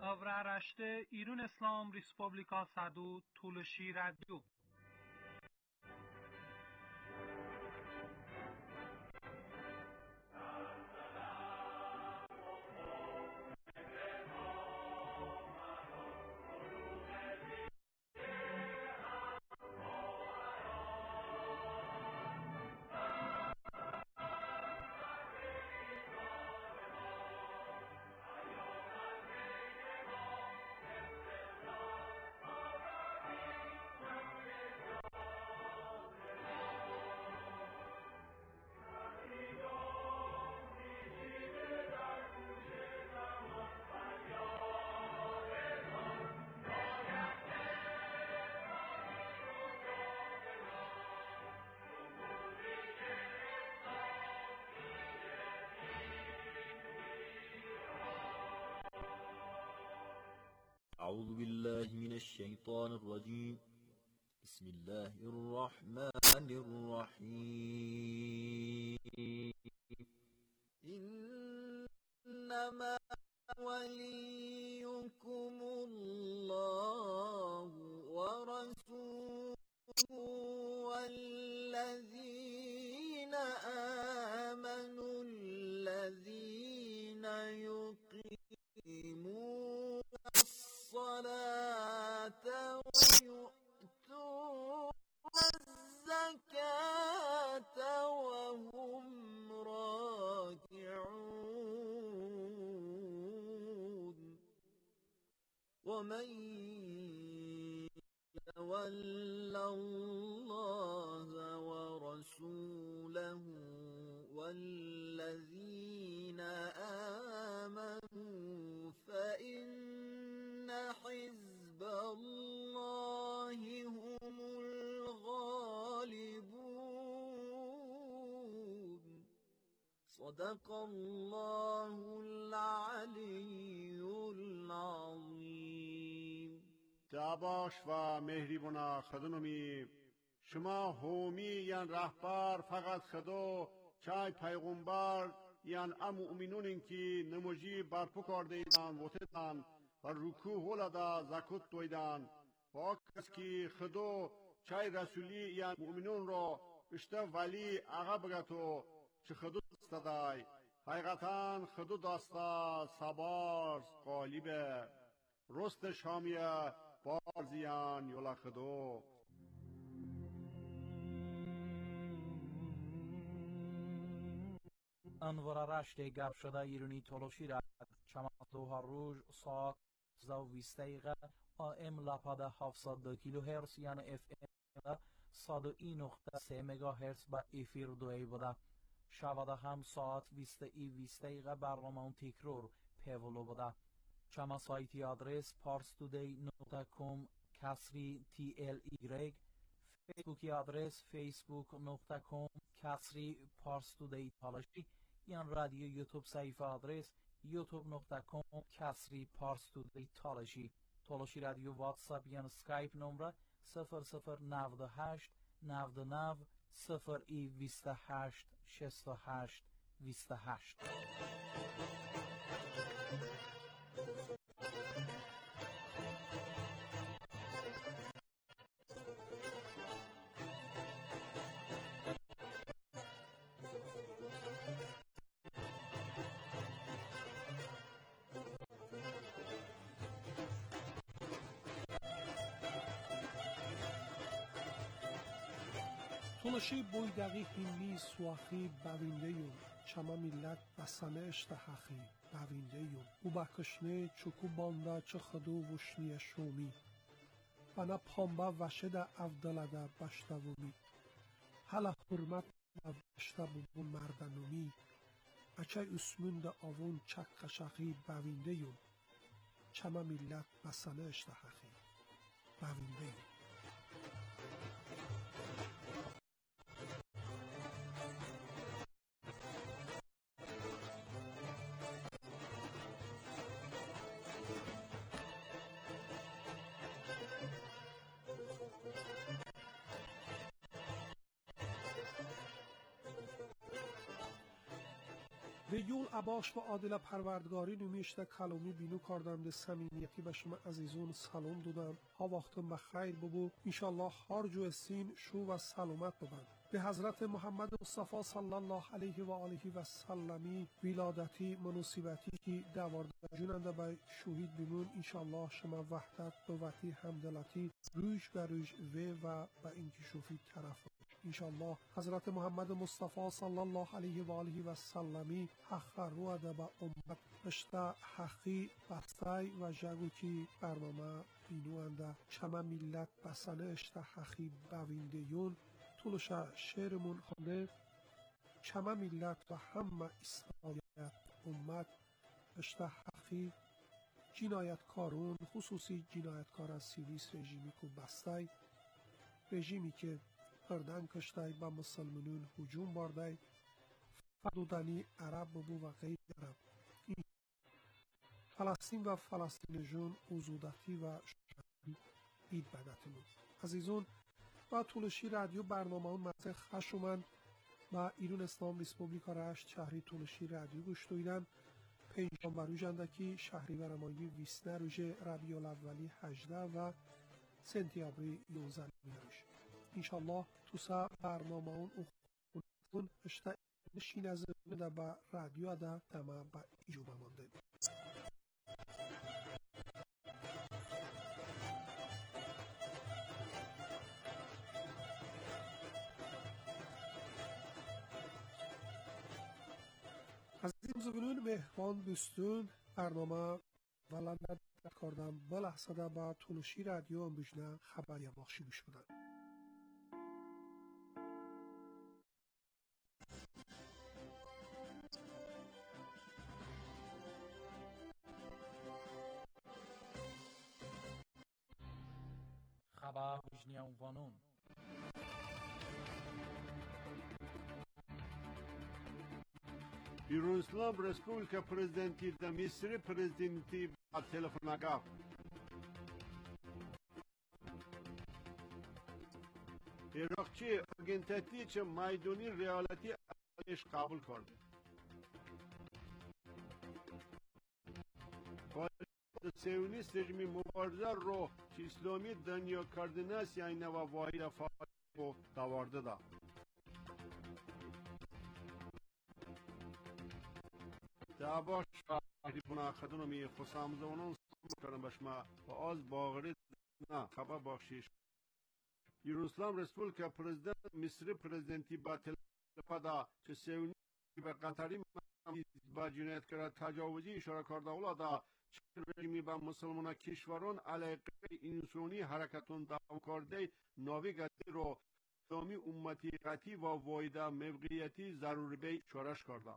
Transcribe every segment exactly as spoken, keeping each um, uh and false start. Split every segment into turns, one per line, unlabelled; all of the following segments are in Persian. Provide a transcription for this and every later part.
Davra raşte İran İslam Respublika Sadu Tuluşi Radyo.
أعوذ بالله من الشيطان الرجيم. بسم الله الرحمن الرحيم. إنما وليكم الله ورسوله والذين آمنوا الذين يقيمون الصلاة ويؤتون الزكاة وهم راكعون ومن يتول الله ورسوله والذين آمنوا فإن حزب الله هم الغالبون. صدق الله العلی العظیم.
دعواش و مهریبونا خدونمی شما هومی یان رهبر فقط خدا چای پیغمبر یان ام مؤمنون که نموجی برپو کرده ایدان وطیدان و رکوع ولدا زکوت دویدان و آکس که خدا چای رسولی یان مؤمنون را اشته ولی آغا بگتو چه خدا دستدای حقیقتاً خدا دستا سبارز قالیبه رست شامیه بارزیان یولا خدا.
انوار رشت گپ شده ایرانی تلاشی را چمدوها روز ساعت زو بیست دقیقه آم لپاده هفتصد و دو کیلو هرتز یعنی اف ام صد و یک نقطه سه مگا هرتز با افیر دوی بوده. شباده هم ساعت بیست ای بیست دقیقه برنامه تکرار پیولو بوده. چما سایتی آدرس parstoday نقطه com کسری تی ال ایگرگ، فیسبوکی آدرس facebook نقطه com کسری parstoday تالاشی، یان رادیو یوتیوب صفحه آدرس youtube نقطه com کسری parstoday تالاشی. تالاشی رادیو واتساپ یان سکایپ نمره صفر صفر نود هشت نود نه صفر ای بیست و هشت شصت و هشت بیست و هشت.
تلاشی بویدقی هیمی سواخی بوینده یون چما ملت بسنه اشتحقی بوینده یون او بکشنه چکو بانده چه خدو وشنی شومی بنا پامبه وشه ده افداله بشته ومی حالا حرمت بشته ببون مردنومی اچه اسمون ده آون چک قشقی بوینده یون چما ملت بسنه اشتحقی بوینده یون. به یول عباش و عادل پروردگاری نمیشته کلامی بینو کردم ده سمینیتی به شما عزیزون سلام دادم ها وقتم بخیر ببو انشالله هر جو سین شو و سلامت ببند به حضرت محمد مصطفی صلی الله علیه و آله و سلمی ولادتی مناسبتی که دوارده جوننده به شهید بیمون انشالله شما وحدت قوتی همدلتی روش به روش و و به اینکه شوفی طرف انشالله حضرت محمد مصطفی صلی الله علیه و آله و سلمی حق رو ده به امت اشتا حقی بستای و جگو که برنامه بینوانده شما ملت بسنه اشتا حقی بوینده یون طولش شعرمون خانده شما ملت و همه اسرائیت امت اشتا حقی جنایتکارون خصوصی جنایتکار از سیویس رژیمی که بستای رژیمی که اردن کشتای با مسلمانون هجوم باردای فدودنی عرب ببو و غیر عرب فلسطین و فلسطینیون اوزودتی و شهری اید بدتمون عزیزون با طولشی رادیو برنامه اون مطرح خشومن با ایران اسلام ریسپوبلیکا رشت شهری طولشی رادیو گوش دویدن پنجم و روژندکی شهری برمایی ویسنه روژ ربیع الاولی هجده و سنتیابری یوزده روژ انشالله تو سا برنامه اون اون اشتا نشین از ده با رادیو ده دمه با ایجوبه مانده عزیزim زبونون مهمان دوستون برنامه ولنده کردم با لحظه ده با طولشی رادیو هم بجنه خبری بخشی گوش بدن
خبر بجنه عنوانون
Yunanistan Respublika Prezidenti de Misri Prezidenti با تلفن گفت عراقچی اگنتتی چه مایدونی ریالتی ازش قبول کرده سیونیست رژیم مبارزه رو که اسلامی دنیا کردناس یعنی و واحد فعال و دوارده دا دعواش بنا خدمه خصامزونون کردن بشما و از باغری نه خبر بخشیش یونسلام رسپولیکا پرزیدنت مصر پرزیدنتی با تلفدا چه سیونی به قطری با جنایت کرد تجاوزی اشاره کرده اولادا چه رژیمی با مسلمان کشوران علیه انسانی حرکتون دوام کرده ناوی گتی رو اسلامی امتی قطعی و واحده موقعیتی ضروری به شورش کرده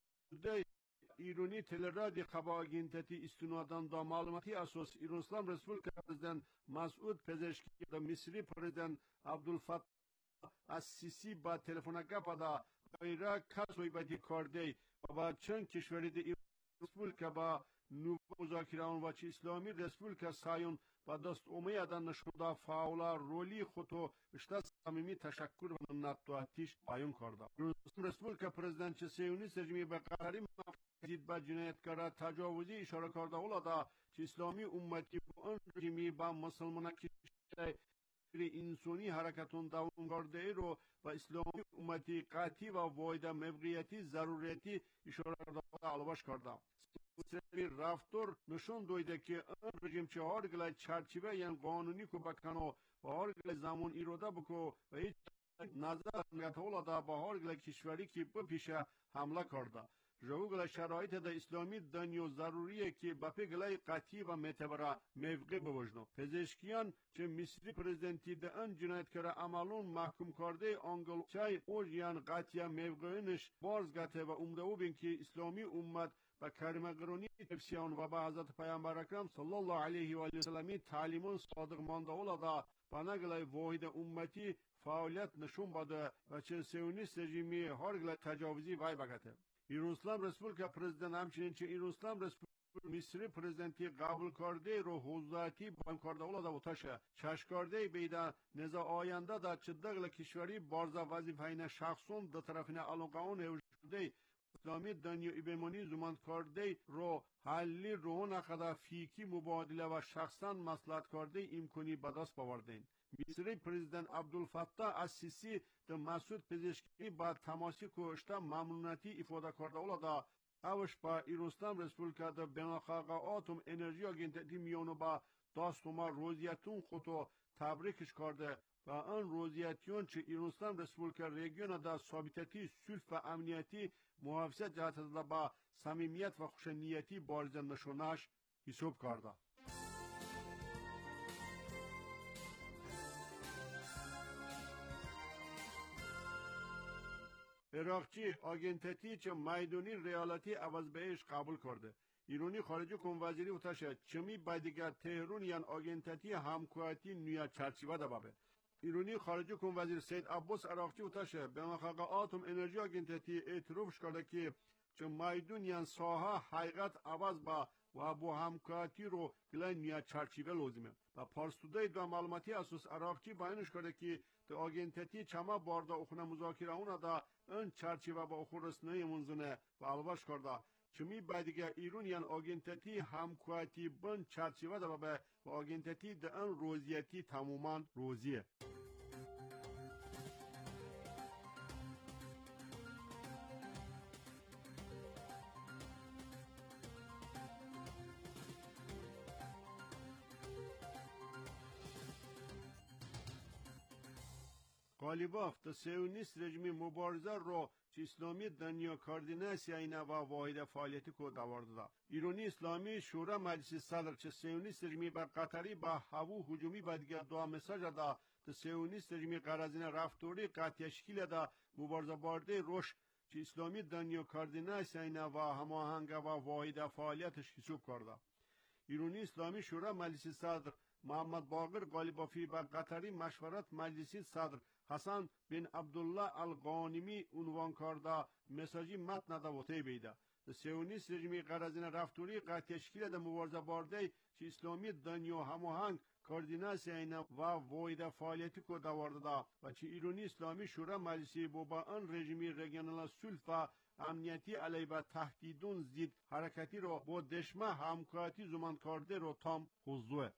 ایرانی تلرادی خبر اگنتتی استنادان دا معلوماتی اساس ایران اسلام رسپولیکا پرزیدنت مسعود پزشکی دا مصری پرزیدنت عبدالفتاح السیسی با تلفن گپ دا غیره کس ویبتی کرده و با چند کشوری دا ایران رسپولیکا با نو مذاکران و چه اسلامی رسپولیکا سایون با دست امید نشونده فعال رولی خودو اشتا صمیمی تشکر و مننتواتیش بیان کرده ایران رسپولیکا پرزیدنت چه سیونیست رژیمی به قطری دید با جنایتکار تجاوزی اشاره کرده اولادا چه اسلامی امتی و آن رژیمی با مسلمان کشور انسانی حرکتون دوام کرده رو و اسلامی امتی قطعی و واحده موقعیتی ضرورتی اشاره کرده علاوه کرده رفتار نشون دویده که آن رژیم چه هر گله چرچیبه یعنی قانونی که بکنه و هر گله زمان ایراده بکو و هیچ نظر نگاه با هر گله کشوری که بپیشه حمله کرده جوگل شرایط در اسلامی دنیا ضروریه که با پیگلای قطعی و معتبر موقع بوجنو پزشکیان چه مصری پرزیدنتی در آن جنایتکار عملون محکوم کرده آنگل چای اوریان قطعی موقعینش بازگته و امده و بین که اسلامی امت با کرمگرانی تفسیان و با حضرت پیامبر اکرم صلی الله علیه و آله وسلم تعلیمون صادق مانده اولادا پناگلای واحد امتی فعالیت نشون بده و چه سیونیست رژیمی هر گله تجاوزی وای بگته ایران اسلام رسپولیکا پرزیدنت همچنین چه ایران اسلام رسپولیکا مصری پرزیدنتی قبول کرده رو حضورتی بیان کرده اولادا و تاشه چش کرده بیده نزا آینده در چه دغل کشوری بارزا وظیفه این شخصون در طرفین علاقه اون اوجده اسلامی دنیایی بمانی زمان کرده رو حلی رو نقدر فیکی مبادله و شخصا مصلحت کرده امکنی به دست باوردین. مصری پرزیدنت عبدالفتاح السیسی در مسعود پزشکی با تماسی کشته ممنونیتی افاده کرده اولادا اوش با ایرانستان رسپولیکا در بناخاق آتوم انرژی آگنتتی میانو با داستوما روزیتون خودو تبریکش کرده و آن روزیتیون چه ایرانستان رسپولیکا ریگیون در ثابتتی سلف و امنیتی محافظت جهت داده با صمیمیت و خوشنیتی بارزن نشونش حساب کرده. عراقچی آگنتتی چه میدونی ریالاتی عوض بهش قبول کرده. ایرانی خارجه کن وزیری وتاشه چمی بعدیگر تهرون یان آگنتتی همکارتی نیا چرچیوه دا بابه. ایرانی خارجه کن وزیر سید عباس عراقچی وتاشه به مخاقه آتوم انرژی آگنتتی اعترافش کرده که چه میدون یان ساها حقیقت عوض با و با همکارتی رو گلای نیا چرچیوه لازمه. و پارستوده دو معلوماتی اساس عراقچی بیانش کرده که تا آگنتتی چما بارده اخونه مذاکره اونه دا این چرچیوه با اخور رسنه منزونه و الواش کرده. چمی بعدیگه ایران یان آگنتتی همکارتی بند چرچیوه دا به و آگنتتی دا این روزیتی تماما روزیه. قالیباف تا سیونیست رژیم مبارزه رو چه اسلامی دنیا کاردیناسی اینا و واحد فعالیتی کو دوارده دا. ایرانی اسلامی شورا مجلس صدر چه سیونیست رژیمی بر قطری با هوو هجومی با دیگر دو مساج دا تا سیونیست رژیمی قرازین رفتوری قطعی شکل دا مبارزه بارده روش چه اسلامی دنیا کاردیناسی اینا و هماهنگ و واحد فعالیتش حساب کرده. ایرانی اسلامی شورا مجلس صدر محمد باقر قالیبافی بر قطری مشورت مجلسی صدر حسن بن عبدالله القانمی عنوان کرده مساجی متن دا وطی بیده. سیونیست رژیمی قرازین رفتوری قطع تشکیل دا مبارزه بارده چه اسلامی دنیا هماهنگ کاردیناسی اینا و واحد فعالیتی کو دوارده دا و چه ایرانی اسلامی شورا مجلسی با آن رژیمی رژیونال سلف و امنیتی علیه و تهدیدون زید حرکتی رو با دشمه همکارتی زمان کرده رو تام حضوه.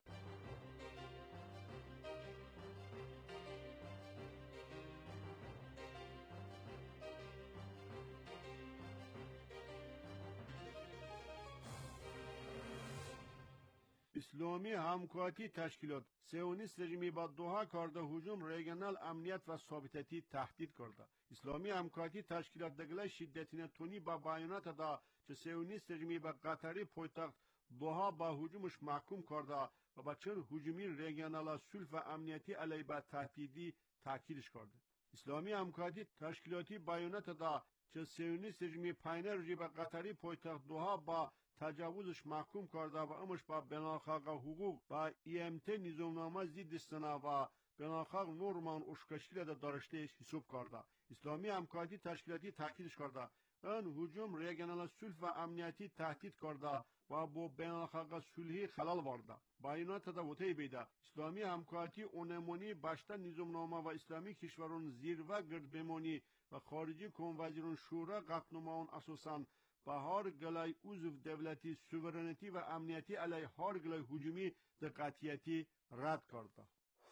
اسلامی همکارتی تشکیلات سیونیست رژیمی با دوها کرده هجوم ریگنال امنیت و ثابتتی تهدید کرده. اسلامی همکارتی تشکیلات دگله شدتین تونی با بیانات دا چه سیونیست رژیمی با قطری پایتخت دوها با هجومش محکوم کرده و با چند هجومی ریگنال سلف و امنیتی علیه با تهدیدی تاکیدش کرده. اسلامی همکارتی تشکیلاتی بیانات دا چه سیونیست رژیمی پاینر رژیمی با قطری پایتخت دوها با تجاوزش محکوم کرده و امش با بناخاق حقوق و ایمت نظامنامه زید استنا و بناخاق نورمان اشکشیل دا دارشتهش حساب کرده. اسلامی همکارتی تشکیلاتی تاکیدش کرده این هجوم ریگنال سلف و امنیتی تهدید کرده و با بناخاق صلحی خلال وارده. بیانات دا وطی بیده اسلامی همکارتی اونمونی باشته نظامنامه و اسلامی کشورون زیرو گرد بمانی و خارجی کن وزیرون شورا قطنماون اساساً با هر گلای عضو دولتی سوورنیتی و امنیتی علیه هر گلای هجومی در قطعیتی رد کرده.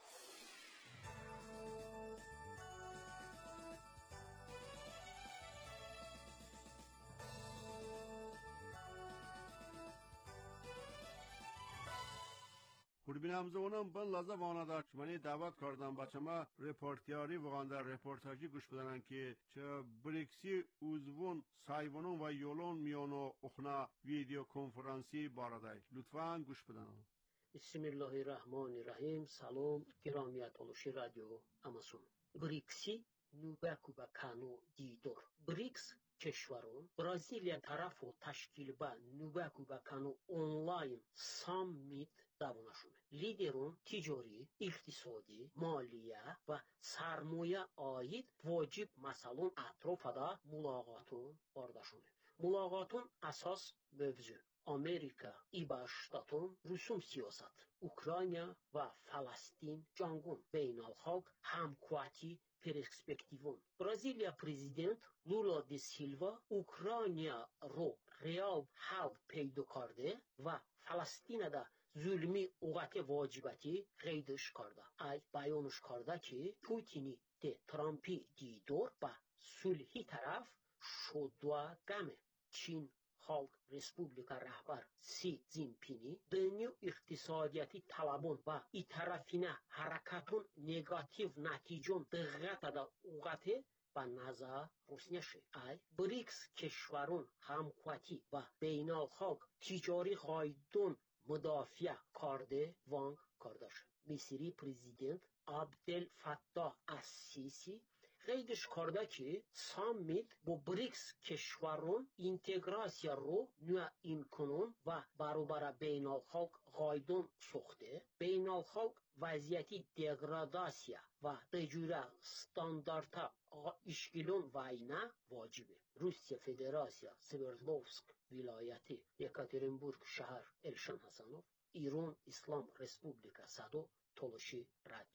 خوربین همزمانم بن لازه وانا دار چمانی دعوت کردم بچه ما رپورتیاری وغان در رپورتاجی گوش بدنن که چه بریکسی اوزوون سایوانون و یولون میانو اخنا ویدیو کنفرانسی باردای لطفاً گوش بدنن.
بسم الله الرحمن الرحیم. سلام گرامی تولوشی رادیو امازون. بریکسی نوبکو با کانو دیدور. بریکس کشورون برازیلیا طرف و تشکیل با نوبکو با کانو اونلاین سامیت davranışını. Liderun ticari, iktisadi, maliye ve sarmoya ait vacib masalun atrofada mulaqatun bardaşını. Mulaqatun asas mövzu. Amerika ای ба штатон русум сиёсат Украина ва Фаластин ҷангун бейналхалқ ҳамкуатӣ перспективон. Бразилия президент Лула де Силва Украинаро реал ҳал пейдо карде ва Фаластинада зулми уғати воҷибатӣ ғейдиш карда. Ай баёнш карда ки Путини де Трампи дидор ба сулҳи тараф шудвагаме. Чин Халқ Республика раҳбар Си Цзиньпини дунё иқтисодияти талабон ва итарафина ҳаракатон негатив натиҷон диғқатада уғате ба назар руснеши. Ай брикс кишварон ҳамкуатӣ ва бейналхалқ тиҷорӣ ғойдон мудофиа карде ванг кардаша. Мисри президент Абдел Фаттоҳ ас-Сиси ғейдиш карда ки саммит бо брикс кишварон интеграсияро нӯъимкунон ва баробара бейналхалқ ғойдон сохте, бейналхалқ вазъияти деградасия ва дежура стандарта ишкилон вайна воҷибе. Русия Федерация Свердловск вилояти Екатеринбург шаҳр Элшан Ҳасанов, Ирон Ислам Республика Садо Толоши радио.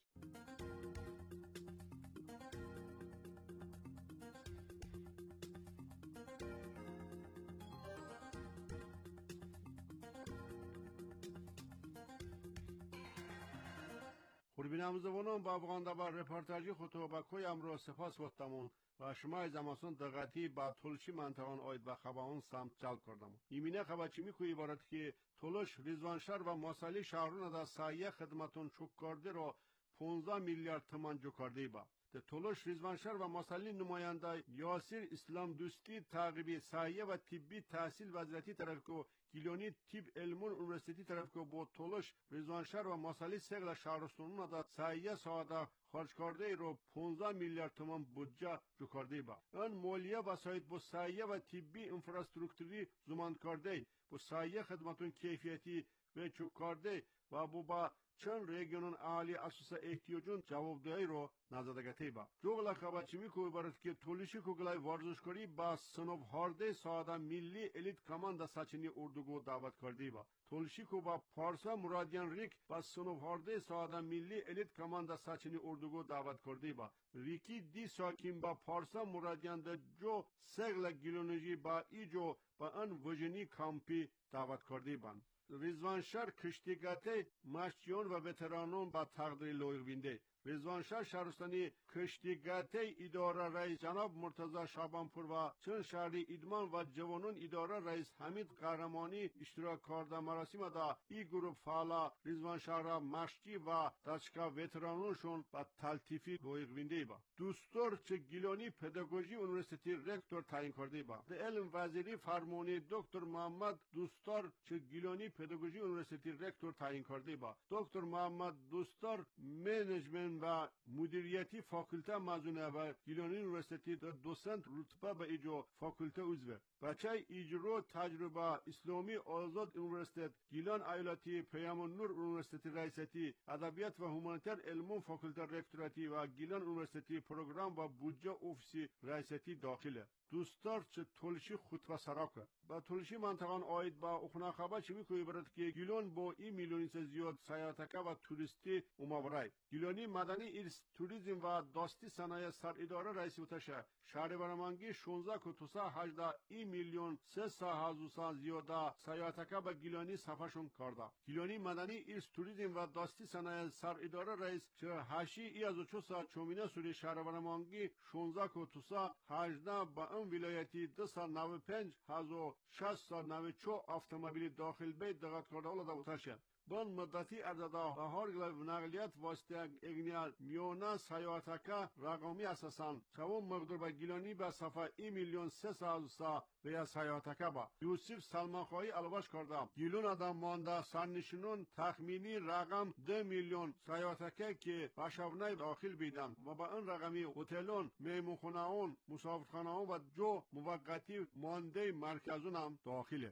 بینندگان با افغان با رپورتاجی خطوبکوی امروز سپاس گفتمون و شما از اماسون دقتی با تلشی منطقان آید و خباون سمت جلب کردم. ایمینه خبرچی میکوی عبارت که تلش ریزوانشهر و مسالی شهرون دا سایه خدمتون چوک کرده رو پانزده میلیارد تومان جو کرده با. تلش ریزوانشهر و مسالی نماینده یاسر اسلام دوستی تعقیبی سایه و طبی تحصیل وزارتی طرف کو گیلانی طب علمون اونیورسیتی طرف کو با تلش ریزوانشهر و مسالی سگل شهرستانون دا سایه ساده خرج کرده رو پانزده میلیارد تومان بودجه جو کرده با. آن مالیه وسایل با سایه و طبی انفراستراکچوری زمان کرده با سایه خدمتون کیفیتی و چوک کرده و با چند رژیون عالی اساس احتیاجون جوابدهی رو نزدگتی با. جوگلا خبرچی میکوی برات که تولیشی کوگلای ورزشکاری با سنوب هارده ساده ملی الیت کماند ساچنی اردوگو دعوت کردی با. تولیشی کو با پارسا مرادیان ریک با سنوب هارده ساده ملی الیت کماند ساچنی اردوگو دعوت کردی با. ریکی دی ساکیم با پارسا مرادیان ده جو سگل گیلونجی با ایجو با ان وجنی کامپی دعوت کردی بان. ریزوانشهر کشتیگاته مشتیان و وترانون با تقدیر لایق بینده. ریزوانشهر شهرستانی کشتیگاته اداره رئیس جناب مرتضی شعبانپور و چند شهری ادمان و جوانان اداره رئیس حمید قهرمانی اشتراک کرده مراسم دا ای گروه فعلا ریزوانشهر مشتی و دانشگاه وترانونشون با تلطیفی لایق بینده با. دوستور چه گیلانی پداگوژی اونیورسیتی رکتور تعیین کرده با. علم وزیری فرمانی دکتر محمد دوستار چه گیلانی پداگوژی اونیورسیتی رکتور تعیین کرده با. دکتر محمد دوستار منیجمنت و مدیریتی فاکولته مزونه و گیلانی اونیورسیتی دوسنت رتبه به ایجو فاکولته عضو. بچه ایجرو تجربه اسلامی آزاد اونیورسیت گیلان ایالتی پیام نور اونیورسیتی رئیسیتی ادبیات و هومانیتر علوم فاکولته رکتوراتی و گیلان اونیورسیتی پروگرام و بودجه اوفیسی رئیسیتی داخله. دوستار چه تلشی خطبه سراکه با تلشی منطقان آید با اخنا خبر چی میکوی برد که گیلان با این میلیونی سے زیاد سیاحتکه و توریستی اومورای گیلانی مدنی ارث توریسم و داستی صنایع سر اداره رئیس وتشه شهر برمانگی شانزده کتوسا هجده این میلیون سه سه هزار زیاده سیاحتکه به گیلانی صفحشون کرده. گیلانی مدنی ارث توریسم و داستی صنایع سر اداره رئیس چه هشی ای از چوسا چومینه سوری شهر برمانگی شانزده کتوسا هجده با ام ولایتی دو سال نود و پنج هزار شصت نود و چهار автомобили داخل بیت دقت کرده ولی دوتاشه. بان مدتی ارزده هر گلای نقلیت واسطه اگنیال میونه سیاحتکه رقمی اساسان چون مقدور به گیلانی به صفحه ای میلیون سه سال به سیاحتکه با یوسف سلمان خواهی الواش کرده گیلون آدم مانده سرنشینون تخمینی رقم دو میلیون سیاحتکه که بشونای داخل بیدن و با این رقمی هتلون میمونخانه‌ها مسافرخانه‌ها و جو موقتی مانده مرکزون هم داخله.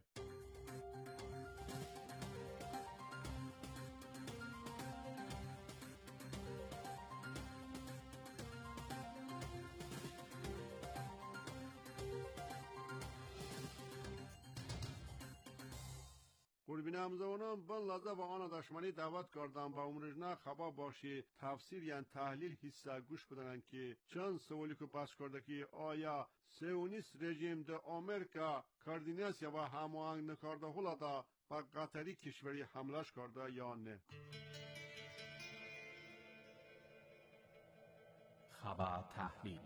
نامزونان بن لحظه با آن دشمنی دعوت کردن با عمرجنا خبا باشی تفسیر یعنی تحلیل حصه گوش بدن که چند سوالی که پس کرده که آیا سیونیست رژیم د آمریکا کاردیناسیا و هماهنگ نکرده هولادا با قطری کشوری حملش کرده یا نه.
خبر تحلیل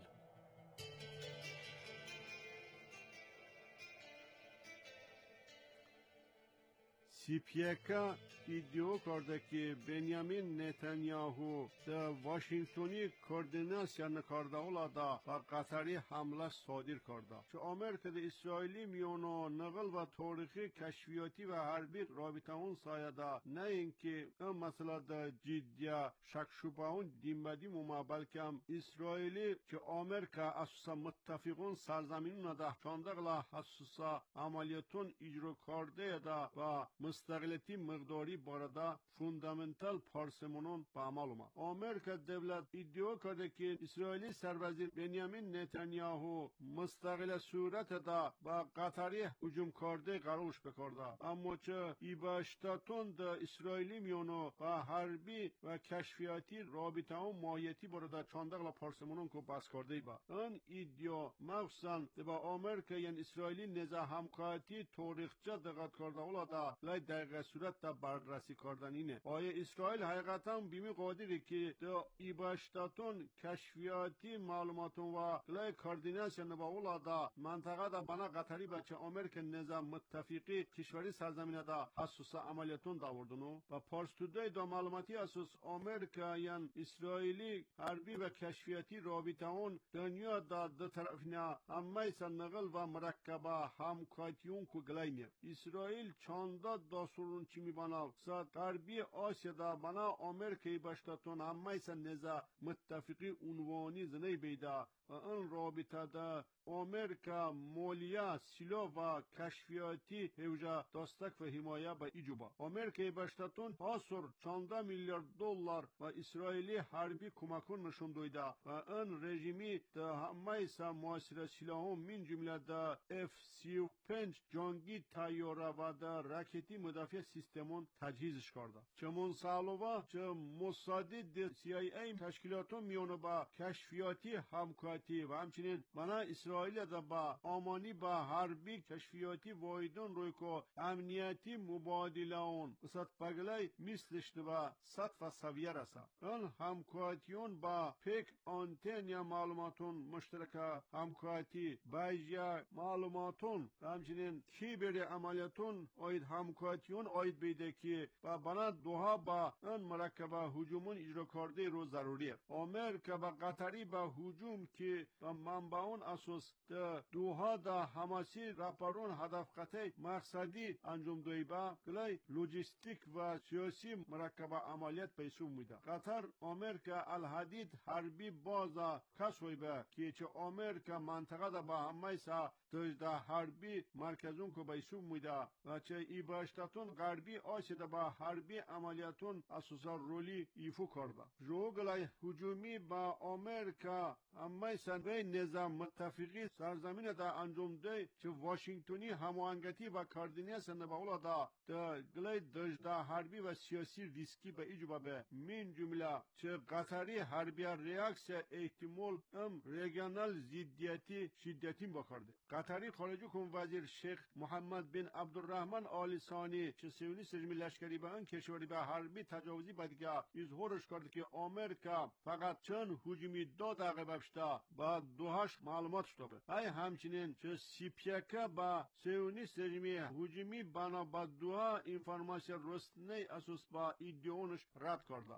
سی پی کا ایدیو کرده که بنیامین نتانیاهو در واشنگتنی کوردیناسیا نکرده اولادا و قطری حمله صادر کرده چه آمریکا در اسرائیلی میونو نقل و تاریخی کشفیاتی و حربی رابطه اون سایده نه اینکه این مسئله در جدیه شک شبه اون دیمبدی موما بلکه اسرائیلی که آمریکا اساسا متفقون سرزمینون ده چاندقلا حسوسا عملیتون اجرا کرده ده و مستقلیتی مقداری بارده فوندامنتال پارسمونون به عمل اومد. آمریکا دولت ادعا کرده که اسرائیلی سربازی بنیامین نتانیاهو مستقل صورت دا با قطری هجوم کرده قرارش بکرده اما چه ایباشتاتون دا اسرائیلی میونو با حربی و کشفیاتی رابطه هم ماهیتی بارده چاندقلا پارسمونون که بس کرده با این ادعا مخصوصا با آمریکا یعنی اسرائیلی نزا همکارتی تاریخچه دقت کرده اولادا لای دقیق صورت تا بررسی کردن اینه آیا اسرائیل حقیقتا بیمی قادری که دا ایباشتاتون کشفیاتی معلوماتون و لای کاردیناسیا نبا اولادا منطقه دا بنا قطری بچه آمریکا نظام متفقی کشوری سرزمینه دا حسوس عملیاتون داوردنو و پارستودای دا معلوماتی اساس آمریکا یعنی اسرائیلی حربی و کشفیاتی رابطه اون دنیا دا دو طرفینا اما نقل و مرکبه همکاتیون کو گلاینه اسرائیل چاندا داسورون چی میبانا ساد غربی آسیا دا بنا آمریکای باشتاتون اما نزا متفقی عنوانی زنی بیدا و این رابطه دا آمریکا مولیا سیلا و کشفیاتی هوجا دستک و حمایه با ایجوبا آمریکای باشتاتون آسور چانده میلیارد دلار و اسرائیلی حربی کمکون نشون دویده و این رژیمی دا همه سا معاصر سلاحون من جمله دا اف سی و پنج جنگی تایوره و دا راکتی مدافع سیستمون تجهیزش کرده چمون سالوه چه مصادی دا سی آی ای تشکیلاتون میونه با کشفیاتی همکاتی و همچنین بنا اسرائیل دا با آمانی با حربی کشفیاتی وایدون روی که امنیتی مبادله اون بسات بگلای مثلش با سطح و سویه رسا این همکاتیون با پیک آنتن یا معلوماتون مشترک همکاتی باجیا معلوماتون و همچنین کیبر عملیاتون آید همکاتیون آید بیده که با بنا دوها با این مرکبه هجومون اجرا کرده رو ضروریه آمریکا با قطری با هجوم که با منبعون اساس دا دوها دا حماسی راپارون هدف قطعی مقصدی انجام دوی با گلای لوجستیک و سیاسی مرکبه عملیات پیسو میده قطر آمریکا الحدید حربی بازا کسوی به که چه آمریکا منطقه دا با همه سا دا حربی مرکزون که بیسو میده و چه ایباشتاتون غربی آسیا دا با حربی عملیاتون اساسا رولی ایفو کرده جو گلای هجومی با آمریکا همه سا به نظام متفقی سرزمین دا انجام ده چه واشنگتنی هماهنگتی و کاردیناسیا نبا اولادا دا گلای دجدا حربی و سیاسی ریسکی به ایجوبا به من جمله چه قطری حربی ریاکسیا احتمال ام ریگانال زیدیتی شدیتی بکرده قطری خارجه کن وزیر شیخ محمد بن عبدالرحمن آل ثانی چه سیونیست رژیم لشکری به ان کشوری به حربی تجاوزی بدگه اظهارش کرده که آمریکا فقط چند هجومی دو دقیقه بفشته با دوهاش معلومات شده ای همچنین چه سی پی کا با سیونیست رژیمی هجومی بنا با دوها انفرماسیون رسنی اساس با ایدئونش رد کرده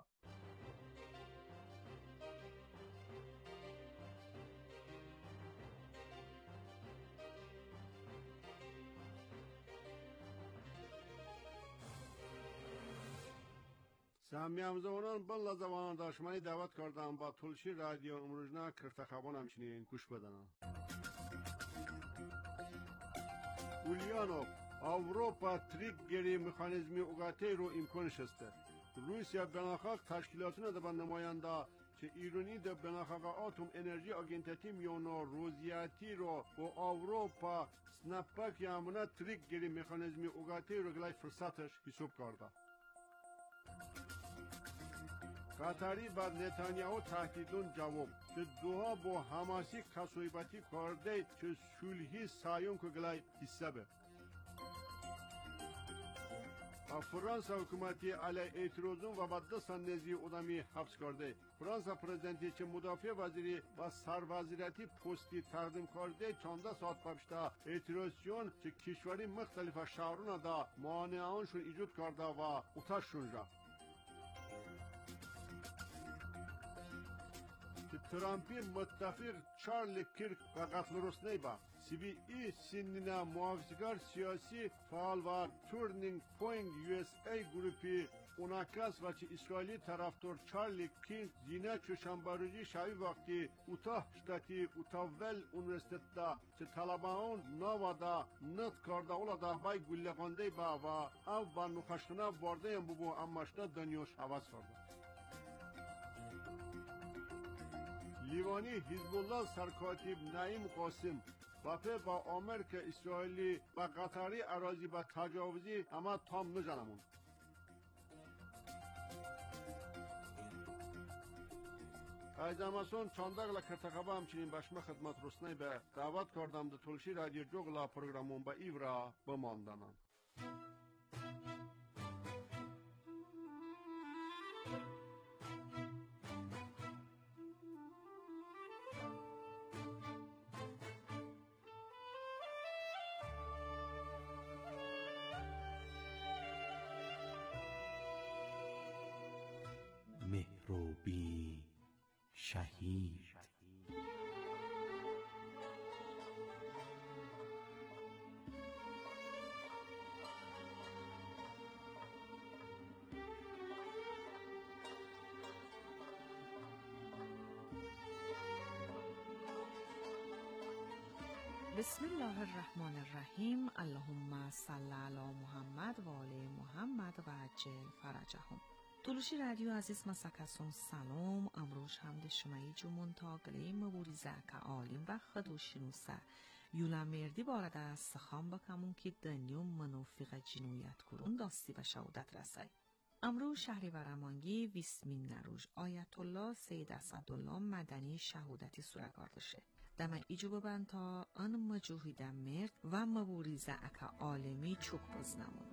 سمیامزونان بلا زبان داشمانی دعوت کردم با تلشی رادیو امروزنا کرتخبان همچنین گوش بدنم اولیانو Avrupa trik geri mekanizmi ugatey رو امکانش است. روسیه بناخاک تشکیلاتونه ده با نماینده که ایرانی در بناخاقا آتوم انرژی آگنتاتی میونا روزیاتی رو با آوروپا سنپک یامونا تریک گیری مکانیزمی اوگاتی رو گلای فرصتش حساب کرده. قطری بعد نتانیاهو تهدیدون جواب که دوها با حماسی کسویباتی کرده که صلحی سایون که گلای حسابه. فرانسا حکومتی علیه اعتراضون و بعد دستان نزی ادمی حبس کرده. فرانسا پرزیدنتی که مدافع وزیری و سروزیراتی پستی تقدیم کرده چانده ساعت پشتا اعتراضیون که کشوری مختلف شهرون دا مانعانشون ایجاد کرده و اتشون را. ترامپی متفق چارل کیرک و قتل رسنی با سی بی ای سینینا محافظه‌کار سیاسی فعال و تورنینگ پوینت یو اس ای گروپی اوناکاس و چه اسرائیلی طرفدار چارلی کینگ زینه چوشنبه شبی وقتی اوتاه شتاتی اوتاول اونورسیتت دا چه طلبان نوادا نت کرده اولا دا بای گلگانده با و او با نخشتنا وارده هم ببو اماشنا دنیاش عوض کرده. لیوانی حزب الله سرکاتب نعیم قاسم وفه با آمریکا اسرائیلی و قطری اراضی با تجاوزی اما تام نجانمون. از اماسون چانداغلا کرتقبا همچنین بشمه خدمت رسنی به دعوت کردم ده تلشی رادیو جوگلا پروگرامون با ایورا بماندنان.
مهروبی شهید
بسم الله الرحمن الرحیم. اللهم صل علی محمد و آل محمد و عجل فرجهم. تلوشی رادیو عزیز مسکسون سلام. امروز حمد شمایی جمون تا گلی مبوریزه که عالم و خدوشنوسه یولا مردی بارد از سخام بکمون که دنیوم منافق جنویت کرون داستی به شهودت رسای. امروز شهری ورمانگی ویسمین نروژ آیت الله سید اسدالله مدنی شهودتی سورگاردشه. دم ایجو ببند تا آن مجوهیده مرد و مبوریزه که عالمی چوک بزنمون.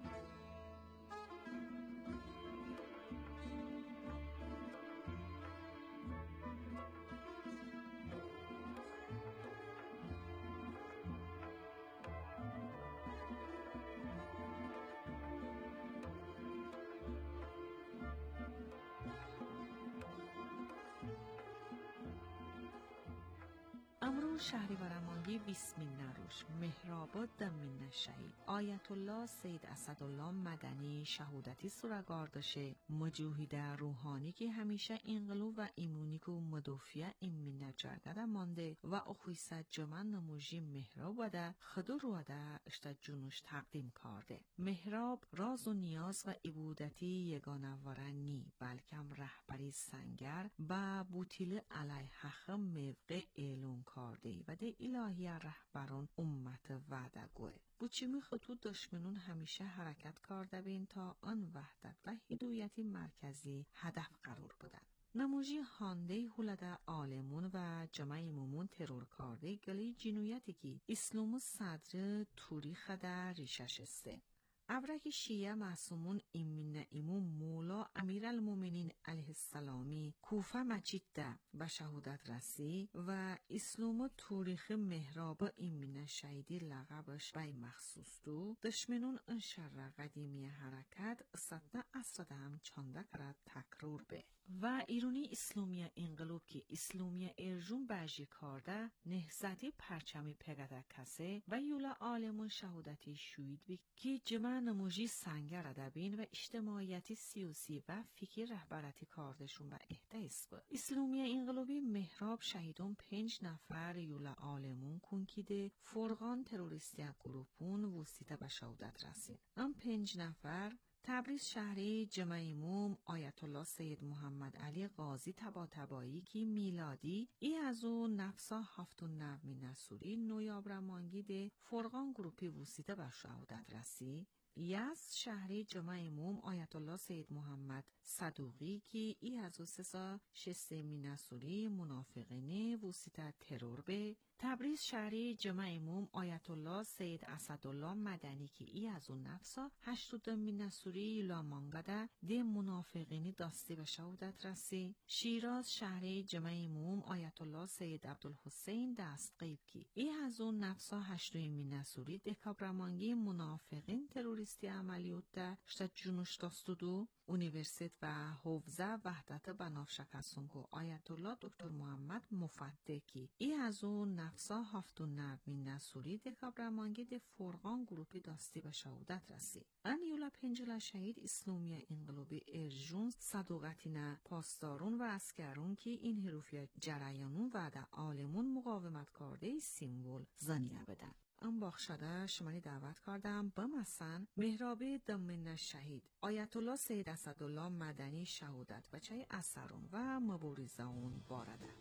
امروز شهری ورمانگی ویسمین نروژ مهرآباد دمین شهید آیت الله سید اسدالله مدنی شهودتی سورگاردشه. مجوهیده روحانی که همیشه انقلاب و ایمونیک و مدافع ایمین جرگده مانده و اخویصت جمن نموژی مهراب وده خدو روده اشتا جنوش تقدیم کرده. مهراب راز و نیاز و عبودتی یگانه ورنی بلکم رهبری سنگر با بوتیل علیه حق موقع اعلان کرده و ده الهی رهبران امت وعده گوه. بوچیمی خطوط دشمنون همیشه حرکت کرده بین تا آن وحدت و هدایتی مرکزی هدف قرار بودن. نموجی هانده هولده عالمون و جمعی مومون ترور کرده گلی جنویتی که اسلام صدر توریخ در ریشش استه. ابرک شیعه معصومون ایمین ایمون مولا امیرالمومنین علیه السلامی کوفه مجید ده به شهودت رسی و اسلام تاریخ مهراب ایمین شهیدی لقبش بای مخصوص دو دشمنون انشر قدیمی حرکت صدنا اصد هم چانده کرد تکرور به و ایرانی اسلامی انقلاب که اسلامی ارجون برجی کرده نهزتی پرچمی پگده کسه و یولا عالمون شهودتی شوید بی که جمع نموجی سنگر ادبین و اجتماعیتی سیاسی و فکر رهبرتی کاردشون و اهدایست بود. اسلامی انقلابی مهراب شهیدون پنج نفر یولا عالمون کنکیده فرقان تروریستی گروپون وسیطه به شهودت رسید. ام پنج نفر تبریز شهری جمع امام آیت الله سید محمد علی قاضی طباطبایی کی میلادی ای از او نفسا هفتون نومی نسوری نویابرمانگی فرقان گروپی وسیده بر شهادت رسی یز شهری جمع امام آیت الله سید محمد صدوقی کی ای از او سسا شسته نسوری منافقینه وسیده ترور به تبریز شهری جمع امام آیت الله سید اسدالله مدنی کی ای از اون نفسا هشتودم نسوری لامانگده دی منافقینی داستی به شهادت رسی شیراز شهری جمع امام آیت الله سید عبدالحسین دست قیب کی ای از اون نفسا هشتویم نسوری دکابرمانگی منافقین تروریستی عملیات ده شتا جنوش داستودو اونیورسیت و حوزه وحدت بنافشک هستونگو آیت الله دکتر محمد مفدکی ای از اون نفسا هفتون نوین نسوری دکابرمانگی ده فرقان گروپی داستی به شهودت رسی ان یولا پنجل شهید اسلامی انقلابی ارجون صدوقتینه پاسدارون و اسکرون که این حروفی جریانون و ده عالمون مقاومت کرده سیمبول زنیه بدن ام باخشده شمانی دعوت کردم بمسن مهرابی دمن شهید آیت الله سید اسدالله مدنی شهودت بچه اثرون و مبورزون وارده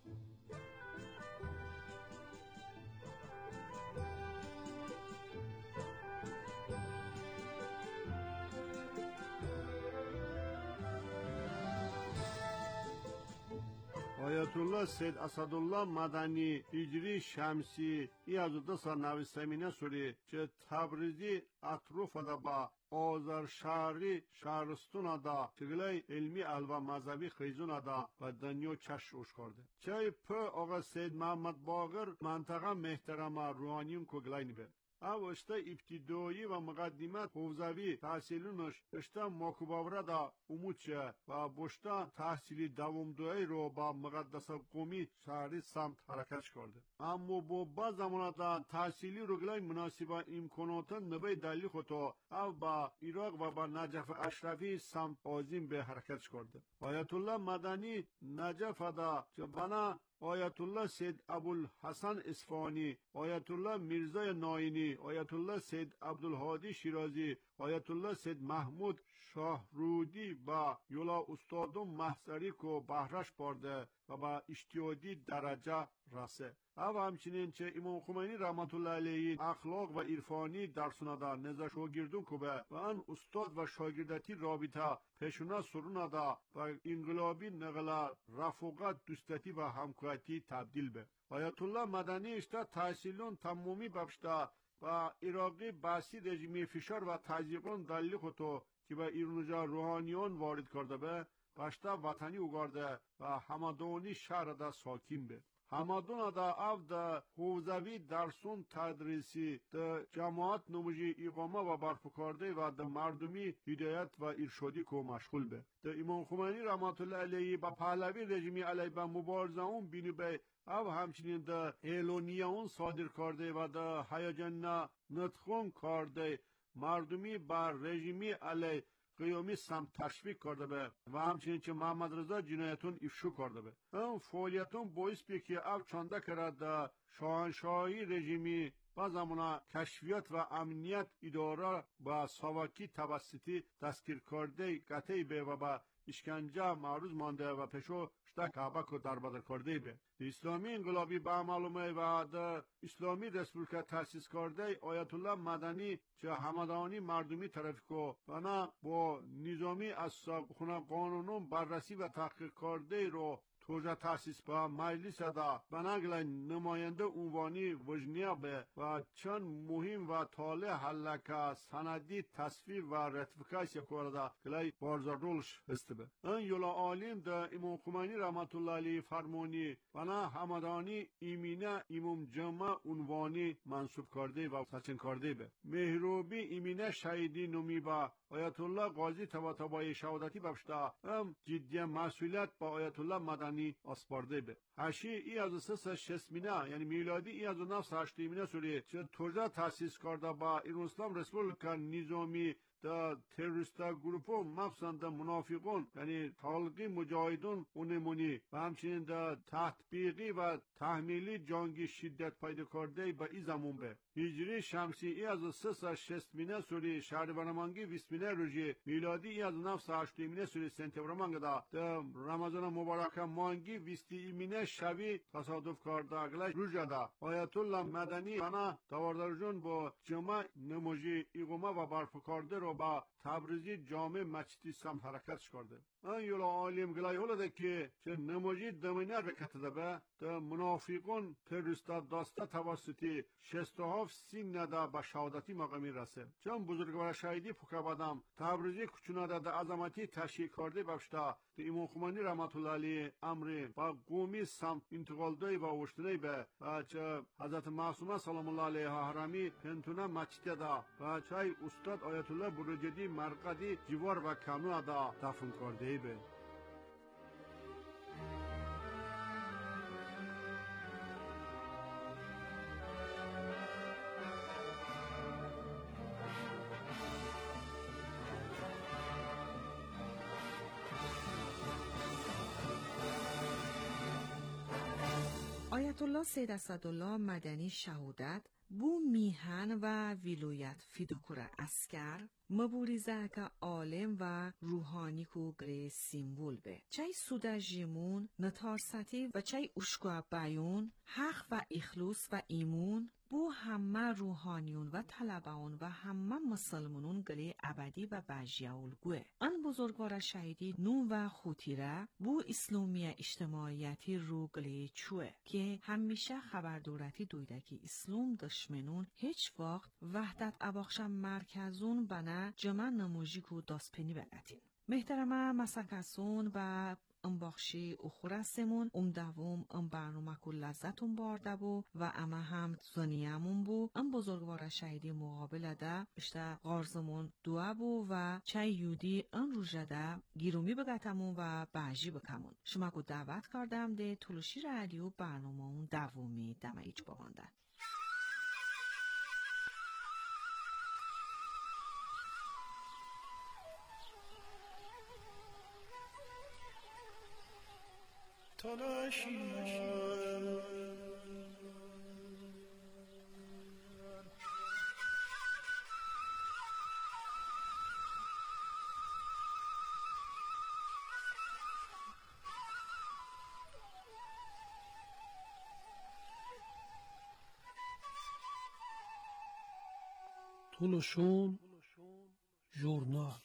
آیت الله سید اسدالله مدنی هجری شمسی ای از دو سال نویسمینه سوری که تبریزی اطروف دا با آذر شهری شهرستون دا تگلی علمی الوا مذهبی خیزون دا و دنیا چش روش کرده چای په آقا سید محمد باقر منطقه محترم روحانیون کگلی نبه او اشته ابتدایی و مقدمت حوزوی تحصیلونش اشته ماکوباوره دا اموچه و بشته تحصیلی دوامدوی رو با مقدس قومی شهری سمت حرکت کرده اما با با زمانت تحصیلی رو گلای مناسبه امکاناتا نبی دلی خودتا او با عراق و با نجف اشرفی سمت آزیم به حرکت کرده آیت الله مدنی نجف دا که بنا آیت الله سید ابوالحسن اصفهانی آیت الله میرزا ناینی آیت الله سید عبدالهادی شیرازی آیت الله سید محمود شاهرودی با یولا استادم محضری کو بهرش برده و با اشتیادی درجه رسه او همچنین چه امام خمینی رحمت الله علیه اخلاق و عرفانی درسونه دا نزد شاگردون کوبه و ان استاد و شاگردتی رابطه پیشونه سرونه دا و انقلابی نقل رفاقت دوستتی و همکاری تبدیل به آیت الله مدنی اشته تحصیلون تمامی ببشته و عراقی باسی رژیمی فشار و تضییقون دلیل خودتو که به ایرانجا روحانیون وارد کرده به باشتا وطنی اگارده و همدانی شهر دا ساکین به همدان دا او دا حوزوی درسون تدریسی دا جماعت نموجی اقامه و برپکارده و دا مردمی هدایت و ارشادی کو مشغول به دا امام خمینی رحمت الله علیه با پهلوی رژیمی علیه با مبارزه اون بینی به او همچنین دا اعلانیه اون صادر کرده و دا هیجان نطخون کرده مردمی بر رژیمی علیه قیامی سمت تشویق کرده به و همچنین که محمد رضا جنایتون افشو کرده به اون فعالیتون باعث بی که او چانده کرده شاهنشاهی رژیمی و زمانه کشفیات و امنیت اداره با ساواکی توسطی دستگیر کرده قطعی به و با اشکنجه معروض مانده و پیشو شده کعبه کو در بدر کرده به اسلامی انقلابی به معلومه و در اسلامی رسپولیکا تأسیس کرده آیت الله مدنی چه همدانی مردمی طرف کو و نه با نظامی از خونه قانونون بررسی و تحقیق کرده رو توجه تأسیس با مجلس دا بناگل نماینده عنوانی وجنیا به و چند مهم و طالع حلقه سندی تصویب و رتفیکاسیا کرده کلی بارزارولش هسته به این یولا آلین دا امام خمینی رحمت الله علیه فرمانی و نه همدانی ایمینه امام جمع عنوانی منصوب کرده و سچن کرده به مهروبی ایمینه شهیدی نمی با آیت الله قاضی طباطبایی شهادتی ببشته هم جدی مسئولیت با آیت الله مدنی اسپارده به هشی ای از سس شسمینه یعنی میلادی ای از نفس هشتیمینه سوری چه توجه تأسیس کرده با ایران اسلام رسپولیکا نظامی دا تروریستا گروپو مخصوصا دا منافقون یعنی حلقی مجاهدون اونمونی و همچنین دا تطبیقی و تحمیلی جنگی شدت پیدا کرده با این زمان به هجری شمسی ای از سه شستمینه سوری شهریورمانگی ویسمینه روژی میلادی ای از نفس هشتمینه سوری سنتبرمانگ دا دا رمضان مبارک مانگی ویستی ایمینه شوی تصادف کرده اگلش روژه دا آیت الله مدنی بنا تواردارجون با جمع نموجی ایگوما و برفکارده رو با تبریزی جامع مچتی سم حرکتش کرده من یولا عالیم گلای هلده که چه نموجی دمینه رکت ده به ده منافقون تروریستا داسته توسطی شست و هفت سین نده به شهادتی مقامی رسه چون بزرگوار شهیدی پوکه بدم تبریزی کچونه ده ده عظمتی تشکیل کرده بفشتا ده ایمان خمانی رحمت الله علیه امری و قومی سمت انتقال دوی و اوشتنی به و چه حضرت معصومه سلام الله علیه حرامی پنتونه مچتی ده و چه استاد آیت الله بروجدی مرقدی جوار و کانو ده دفن کرده به
آیت الله سید اسدالله مدنی شهودت بو میهن و ویلویت فیدوکور اسکر مبوریزه که عالم و روحانی کو گره سیمبول به چای سودا جیمون نتارستی و چای اشکا بیون حق و اخلوص و ایمون بو همه روحانیون و طلباون و همه مسلمانون گلی ابدی و بجیاول گوه. آن بزرگوار شهیدی نون و خوتیره بو اسلامی اجتماعیتی رو گلی چوه که همیشه خبردورتی دویده که اسلام دشمنون هیچ وقت وحدت اباخشم مرکزون بنا جمع نموژیکو داستپنی بلتین. محترمه مسکسون و ام باخشی اخورسمون ام دوم ام برنامه کل لذتون بارده بو و اما هم زنیمون بو ام بزرگوار شهیدی مقابل ده اشته غارزمون دوه بو و چای یودی ام روژه ده گیرومی بگتمون و بجی بکمون شما کو دعوت کردم ده تلوشی رادیو برنامه اون دومی دمه ایچ باباندن
تلاشیان تلوشون ژورنال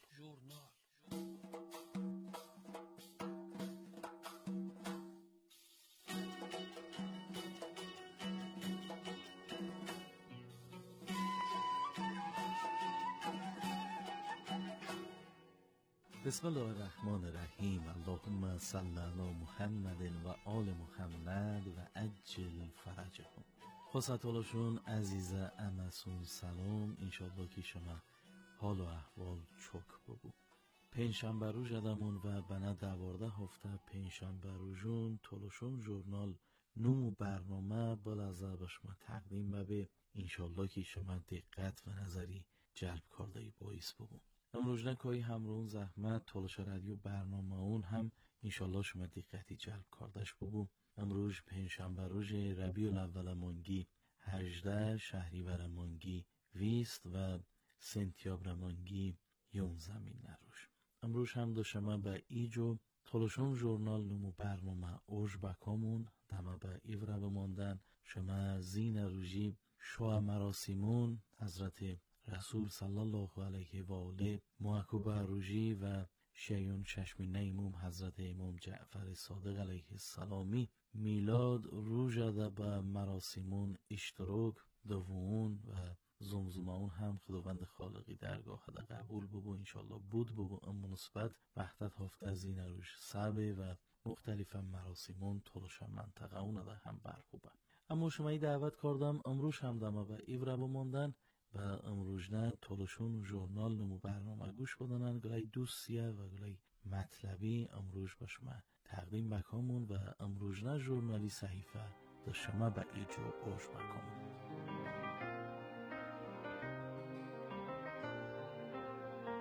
بسم الله الرحمن الرحیم. اللهم صل علی محمد و آل محمد و عجل فرجهم. خصتالشون عزیز امسون سلام. انشالله که شما حال و احوال چک ببو. پنجشنبه رو جدمون و بنا دوارده هفته پنجشنبه رو جون تلوشون ژورنال نو برنامه بلازه به شما تقدیم ببه. انشالله که شما دقت و نظری جلب کرده باعث ببو. امروز نکایی همرون زحمت تلوش رادیو برنامه اون هم انشالله شما دقتی جلب کردش ببو. امروز پنجشنبه روز ربیع الاول مانگی هجده شهریور مانگی بیست و سپتامبر مانگی یازده نروز. امروز هم دو شما به ایجو تلوشون ژورنال نمو برنامه اوج بکامون دما به ایوره بماندن شما زین روژی شوا مراسیمون حضرت رسول صلی الله علیه و آله محکوب روژی و شیون چشمی نیموم حضرت امام جعفر صادق علیه السلامی میلاد روژده به مراسیمون اشتراک دوون و زمزمون هم خداوند خالقی درگاه ده قبول ببو انشالله بود ببو اما نسبت وحدت هفته از این روش سبه و مختلف مراسیمون تلوش منطقه اون ده هم برخوبه. اما شما ای دعوت کردم امروز هم دمه و ایوره بماندن و امروز نه تلوشون ژورنال نمو برنامه گوش بدنن گلای دوستیه و گلای مطلبی امروز با شما تقدیم بکامون و امروز نه ژورنالی صحیفه در شما به ایجو اوش بکامون.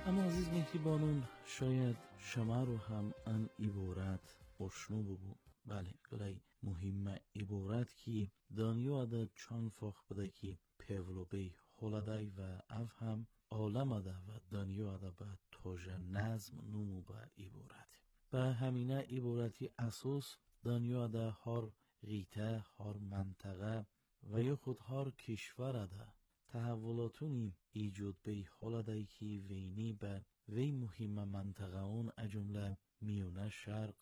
اما عزیز مهربانون شاید شما رو هم ان عبارت اشنو ببو. بله گلای مهم عبارت کی دانیو عدد چان فاخ بده کی پیولو بی خولدای و اف هم عالم عدد و دانیو عدد به توج نظم نمو به عبارت. به همینه عبارتی اساس دانیو عدد هر غیته هر منطقه و یا خود هر کشور عدد تحولاتونی ایجاد بی خولدای کی وینی به وی مهم منطقه اون اجمله میونه شرق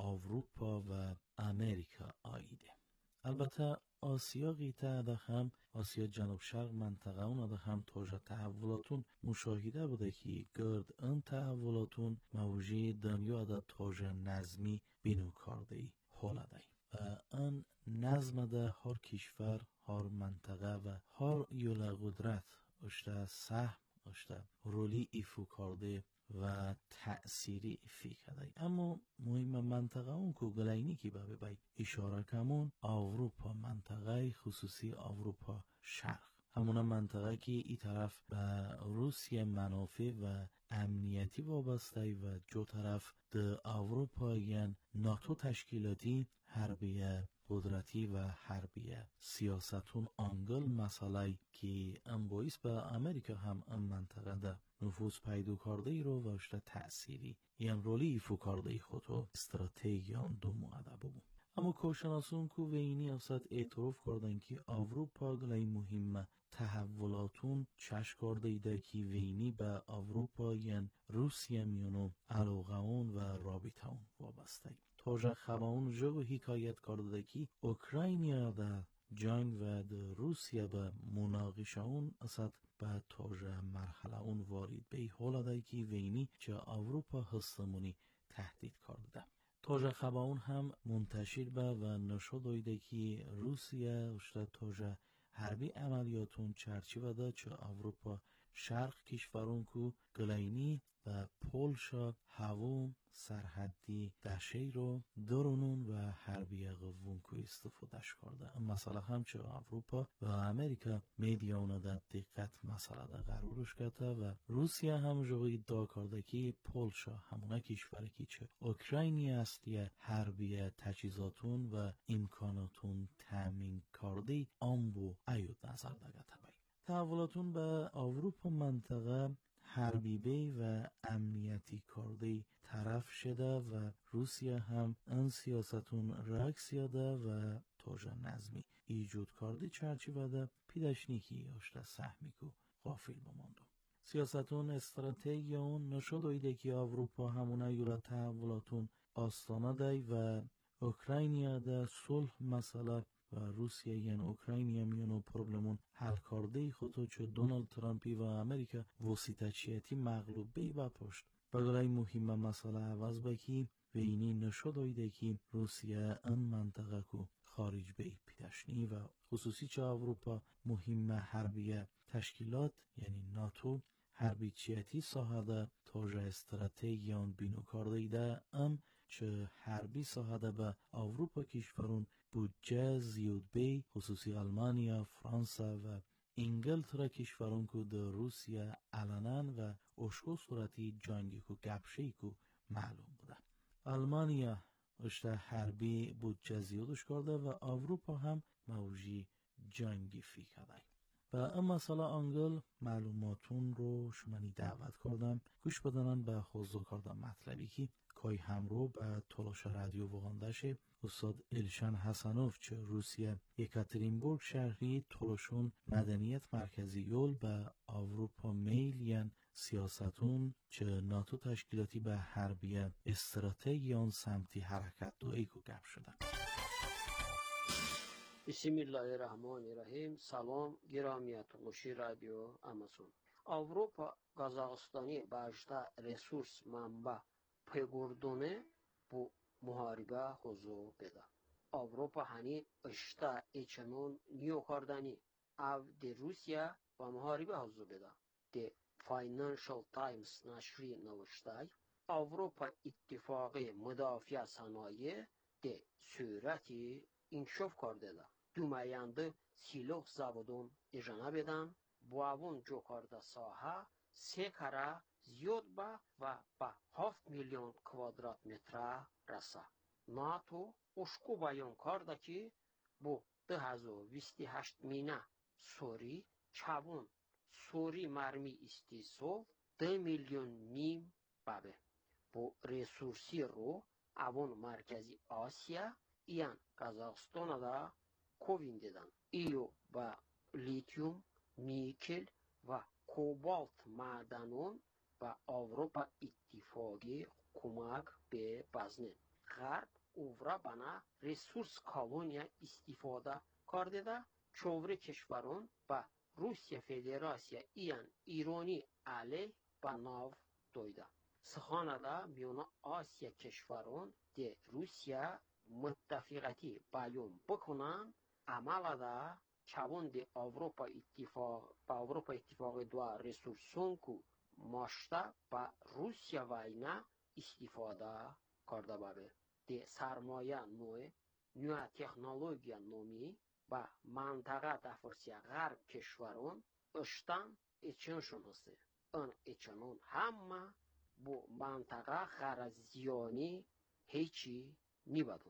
اروپا و امریکا آیده. البته آسیا قیته ده هم آسیا جنوب شرق منطقه اون ده هم توجه تحولاتون مشاهده بوده که گرد این تحولاتون موجه دنیا ده توجه نظمی بینو کرده ای حاله و این نظم ده هر کشور هر منطقه و هر یول قدرت اشته سهم اشته رولی ایفو کرده و تأثیری فی کرده. اما مهم منطقه اون که گلینی که به بای اشاره کمون اروپا منطقه خصوصی اروپا شرق همون منطقه که ای طرف به روسیه منافع و امنیتی وابسته و جو طرف ده اروپا یعن ناتو تشکیلاتی حربیه قدرتی و حربی سیاستون آنگل مسئله که ام باعث به امریکا هم ام منطقه ده نفوذ پیدا کرده ای رو وشته تأثیری یعنی رولی ایفو کرده ای خودو استراتژیان دو معده ببون. اما کارشناسون که وینی افسد اعتراف کردن که اروپا گلای مهم تحولاتون چشم کرده ایده که وینی به اروپا یعنی روسیه میونو علاقه اون و رابطه اون وابسته ای. توجه خباون جو حکایت کرده که اوکراینیا ده جنگ و ده روسیه به مناقشه اون اصد به توجه مرحله اون وارد به حال ده که وینی چه اروپا هستمونی تهدید کرده. توجه خباون هم منتشر به و نشد دایده که روسیه اشته توجه حربی عملیاتون چرچی وده چه اروپا شرق کشورون کو گلینی و پولشا هوون سرحدی دشه رو درونون و حربی قوون کو استفادهش کرده. مثلا هم چه اروپا و امریکا میدیانه در دقت مسئله در قرارش کرده و روسیه هم جو ادعا کرده که پولشا همونه کشوری که چه اوکراینی است یه حربی تجهیزاتون و امکاناتون تامین کرده آن بو ایود نظر دگته بای. تحولاتون به اروپا منطقه حربی بی و امنیتی کرده طرف شده و روسیه هم این سیاستون رکس یاده و توجه نظمی ایجود کرده چرچی بده پیدشنیکی اشته سهمی کو غافل بماندو. سیاستون استراتژیون نشد ایده که اروپا همونه یولا تحولاتون آستانه دی و اوکراینیا ده صلح مسئله و روسیه یعنی اوکراینیا میونو پروبلمون حل کرده خودو چه دونالد ترامپی و امریکا وسیطه چیتی مغلوب بی با پشت بگلای مهم مسئله عوض بکی و اینی نشد ایده که روسیه ان منطقه کو خارج بی پیدشنی و خصوصی چه اروپا مهم حربیه تشکیلات یعنی ناتو حربی چیتی ساهده توجه استراتژیان بینو کرده ده ام چه حربی ساهده به اروپا کشورون بودجه زیاد بی خصوصی آلمانیا، فرانسه و انگلترا کشورون که در روسیه علنن و اشکو صورتی جنگی که گپشی که معلوم بوده. آلمانیا اشته حربی بودجه زیادش کرده و اروپا هم موجی جنگی فی کرده. و اما مسئله انگل معلوماتون رو شمانی دعوت کردم گوش بدنن به حضور کردم مطلبی که کای همرو به تلاش رادیو وغاندشه استاد الشن حسنوف چه روسیه یکاترینبورگ شهری تلاشون مدنیت مرکزی یول به اروپا میل ین سیاستون چه ناتو تشکیلاتی به حربیه استراتژیان سمتی حرکت دو ایگو گپ شدن.
بسم الله الرحمن الرحیم. سلام گرامی تلاشی رادیو امازون. اروپا قازاقستانی باشتا رسورس منبع پیگردونه bu muharibe huzu beda. Avrupa hani ışta içenon niyo kardani av de Rusya ve muharibe huzu beda. De Financial Times naşri navıştay Avrupa İttifakı müdafiə sanayi de sürati inkişaf kardeda. Dümayandı silah zavodun ijana bedan bu avun jokarda saha se kara زیاد با و با هفت میلیون کوادرات متر رسه. ناتو اشکو بیان کرده که با دو هزار و بیست و هشت مینه سوری چوون سوری مرمی استیصال دو میلیون نیم بابه. با ریسورسی رو اوان مرکزی آسیا ایان قزاقستان دا کوین دیدن. ایو با لیتیوم، نیکل و کوبالت معدنون با اروپا اتفاقی کمک به بزنه. غرب اوورا بنا ریسورس کالونیا استفاده کرده دا چوور کشورون با روسیه فدراسیا ایان ایرانی علیه با ناو دویده. سخانه دا میونه آسیا کشورون ده روسیه متفقتی بیان بکنن عمل دا چوون ده اروپا اتفاق با اروپا اتفاق دو ریسورسون کو ماشتا با روسیه واینا استفاده کرده بابه. ده سرمایه نوع نوع تکنولوژیا نومی با منطقه دفرسیه غرب کشورون اشتن اچن شناسه. ان اچنون همه بو منطقه غرزیانی هیچی نیبدون.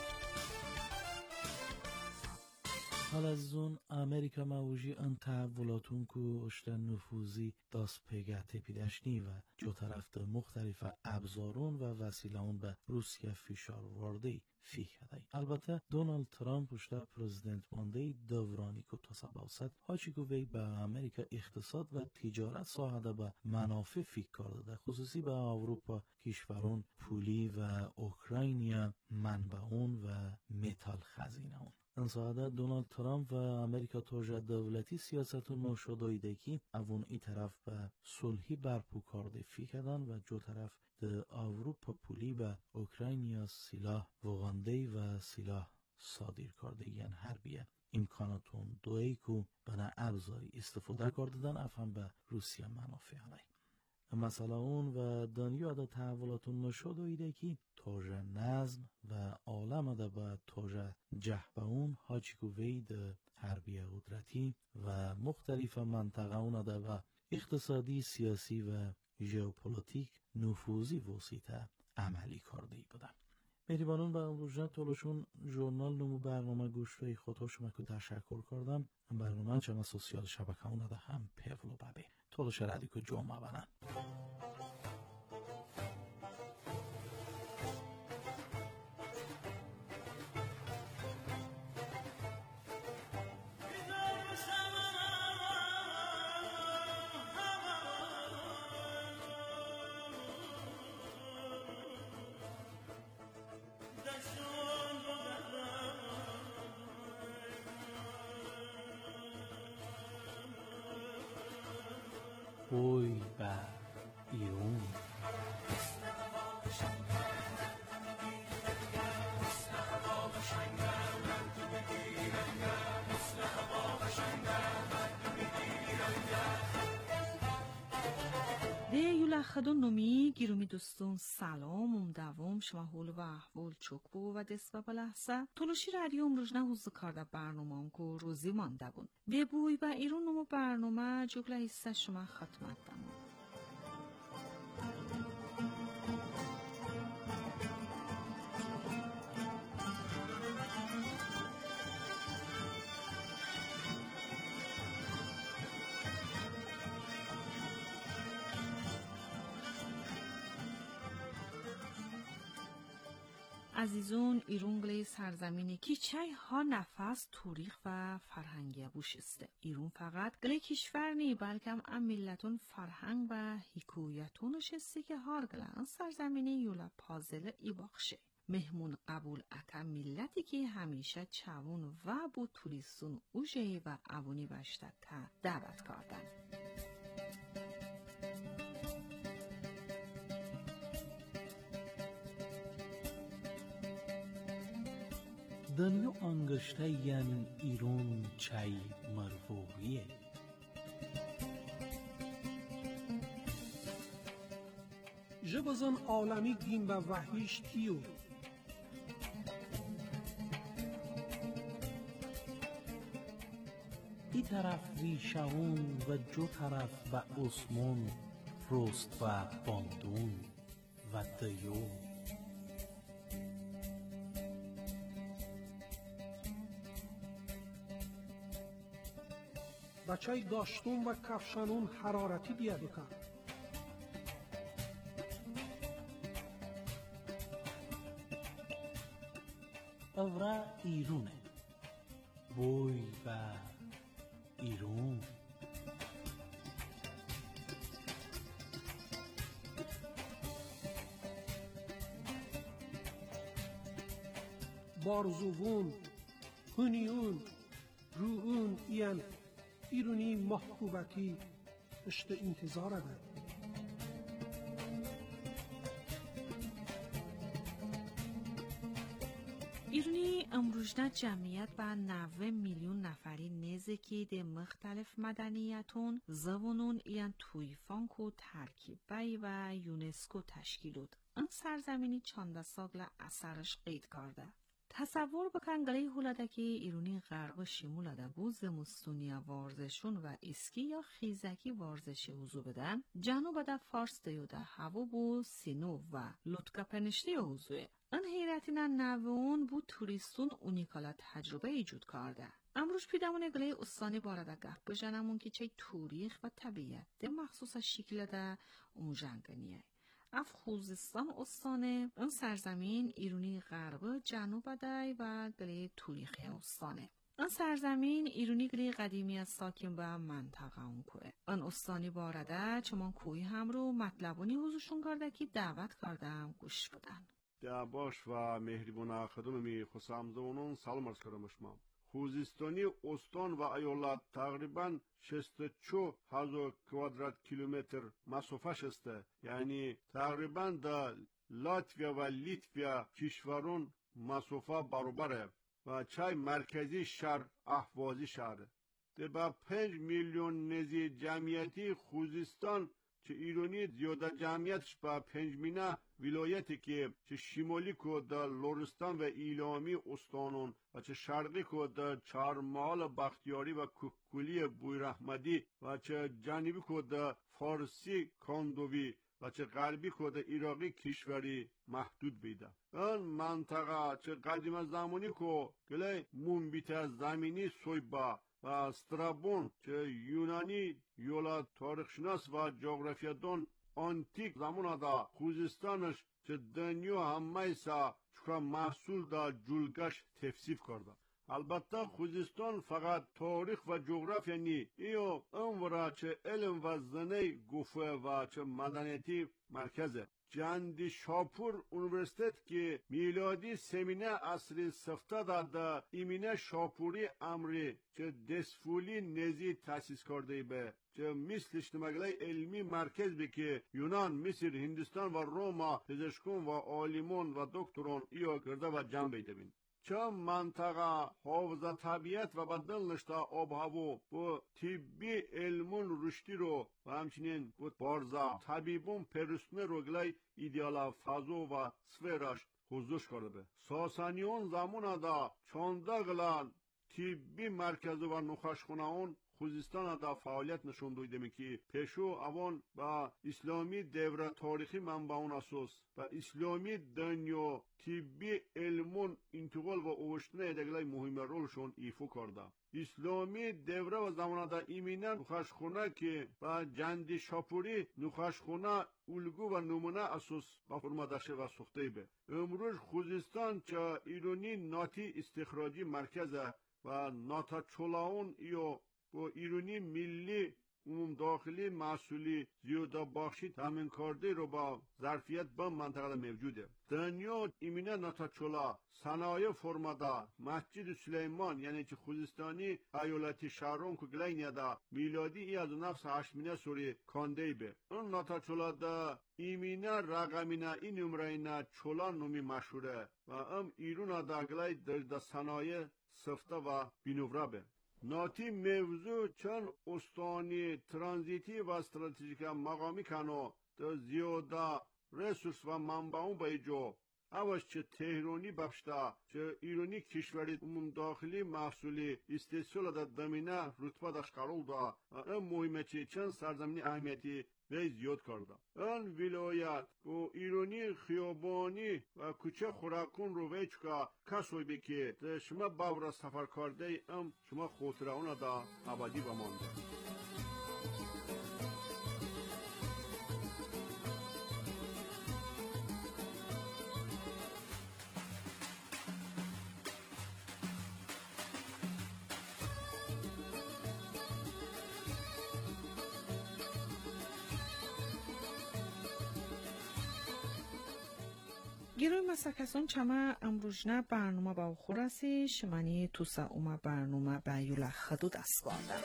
حال از اون امریکا موجی ان تحولاتون که اشتن نفوذی داست پیگه پیدشنی و جو طرف ده مختلف ابزارون و وسیلهون به روسیه فشار وارده فی کده. البته دونالد ترامپ اشتر پرزیدنت مانده دورانی که تصباست هاچی که وی به امریکا اقتصاد و تجارت ساعده به منافع فی کرده، خصوصی به اروپا کشورون پولی و اوکراینیا منبعون و متال خزینه اون. انصاده دونالد ترامپ و امریکا توجه دولتی سیاست نوشدایده که اون ای طرف به صلحی برپو کرده فی کدن و جو طرف ده اروپا پولی به اوکراینیا سلاح وغانده و سلاح صادر کرده یعنی حربیه امکاناتون دوئی که بنا ابزاری استفاده کردن افهم به روسیه منافع علی. مثلا اون و دنیا دا تحولاتون نشد و ایده که توجه نظم و عالم دا با توجه جهبه اون هاچی که وید حربی قدرتی و مختلف منطقه اون دا و اقتصادی سیاسی و ژئوپلیتیک نفوذی وسیطه عملی کرده ای بودن. مهربانون با امروزه تولشون ژورنال نمو برنامه گوشتوی خودها شما که تشکر کردم. برنامه چما سوسیال شبکه اون دا هم پیولو بابه تولش ردی که جمعه بنن. بوی بر ایرون
ده یولا خدو نومی گیرومی دوستون سلام ام دوام شما حول و احوال چوک بو و دست و بلحصه تولوشی رادیو امروز نه حوز کارده برنامه هم که روزی مانده بون به بوی و ایرون نمو برنامه جگله ایسته شما خطمت دمون. عزیزون ایرون گلی سرزمینی که چای ها نفس تاریخ و فرهنگی بوش است. ایرون فقط گلی کشور نی بلکه ام ملتون فرهنگ و حکایتونش است که هر گلان سرزمینی یولا پازل ای باخشه. مهمون قبول اکم ملتی که همیشه چوون و بو توریستون اوجه و اوونی باشد که دعوت کردن.
دنیا انگشته ین ایرون چای مرفوعیه.
جبزن عالمی دین و وحیش تیو
ای طرف ویشاون و جو طرف و عثمان
رست و باندون و دیون.
بچه داشتون و کفشانون حرارتی بیاد بکن.
اورا ایرونه بوی و ایرون.
بارزوون هنیون روون این ایرونی محبوبتی اشت انتظار ده.
ایرانی امروزنا جمعیت با نوه میلیون نفری نزدیکی ده مختلف مدنیتون زبونون این تویفانک و ترکیبی و یونسکو تشکیلود. این سرزمینی چند ساگل اثرش قید کرده. تصور بکن گلی هولادکی ایرانی غرب شمولاده بود زمستونیا ورزشون و اسکی یا خیزکی ورزشی حضور بدن جنوب ده فارس دیوده هوا بود سینو و لطکا پنشتی حضوره. این حیرتینا نوون بود توریستون اونیکالا تجربه ایجود کرده. امروز پیدامون گلی استانی بارده گفت بجنمون که چه توریخ و طبیعت ده مخصوص شکل ده اومجنگنیه. اف خوزستان استانه این سرزمین ایرانی غرب جنوب دای و گلی توریخی استانه. این سرزمین ایرانی گلی قدیمی از ساکن به منطقه اون کوه. این استانی بارده چمان کوی هم رو مطلبونی حضورشون کرده که دعوت کردم گوش بدن.
ده باش و مهربان خدممی خسامزونون سلام عرض کردم شما. خوزستانی استان و ایالت تقریباً شصت و چهار هزار کوادرات کیلومتر مسافش است. یعنی تقریباً در لاتویا و لیتویا کشورون مسافه برابره و چای مرکزی شهر اهوازی شهر. ده با پنج میلیون نزدیک جمعیتی خوزستان چه ایرانی زیاده جمعیتش با پنج مینه ولایتی که چه شمالی که در لرستان و ایلامی استانون و چه شرقی که در چهارمحال بختیاری و کوکولی بویراحمدی و چه جنوبی که در فارسی کاندوی و چه غربی که در عراقی کشوری محدود بیده. این منطقه چه قدیم زمانی که گله منبت زمینی سویبا و استرابون چه یونانی یولا تاریخشناس و جغرافیادون آنتیک زمان دا خوزستانش چه دنیا همه سا چکا محصول دا جلگش تفسیف کرده. البته خوزستان فقط تاریخ و جغرافیا نی ایو انورا چه علم و زنه گفه و چه مدنیتی مرکزه. جندی شاپور اونیورسیتت که میلادی سمینه اصری سفته داده ایمینه شاپوری امری چه دسفولی نزی تاسیس کرده به چه مثلش نمگله علمی مرکز به که یونان، مصر، هندوستان و روما پزشکون و عالمون و دکترون ایو کرده و جمع بیده بین. چه منطقه حافظه طبیعت و بدل نشته آب هوا و طبی علمون رشدی رو و همچنین بود بارزا طبیبون پرسنه رو گلی ایدیالا فضو و سفرش حضورش کرده. ساسانیون زمان دا چانده گلان طبی مرکز و نخشخونه اون خوزستان دا فعالیت نشون دویده می که پیشو اوان با اسلامی دوره تاریخی منبعون اساس و اسلامی دنیا طبی علمون انتقال و اوشتنه ادگلای مهم رولشون ایفو کرده. اسلامی دوره و زمان دا ایمینه نخشخونه که با جندی شاپوری نخشخونه الگو و نمونه اساس با فرما داشته و سخته به. امروز خوزستان چه ایرانی ناتی استخراجی مرکزه و ناتا چولاون ایو با ایرانی ملی عموم داخلی محصولی زیاده بخشی تامین کرده رو با ظرفیت به منطقه موجوده. دنیا ایمینه ناتاچولا صنایع فرمادا مسجد سلیمان یعنی که خوزستانی ایالتی شهرون که گلینه دا میلادی ای از نفس هشمینه سوری کانده به. اون ناتاچولا دا ایمینه رقمینه این نمرینه چولا نومی مشهوره و ام ایرون دا گلی در دا صنایع سفته و بینوره به. ناتی موضوع چند استانی ترانزیتی و استراتژیک مقامی کنو در زیاده رسورس و منبعون بایجو اوش چه تهرانی بپشتا چه ایرانی کشوری عموم داخلی محصولی استیسیول در دمینه رتبه داشت قرول دا این مهمه چه چند سرزمینی اهمیتی وی زیاد کرده. آن ولایت و ایرانی خیابانی و کوچه خوراکون رو وی چکا کسوی بی که شما باور سفر کرده ام شما خاطره اون دا ابدی بمانده.
گروه مسکسون چما امروژنا برنامه با خورسی شمانی توسا اوما برنامه با یولا خدو دست گاردم.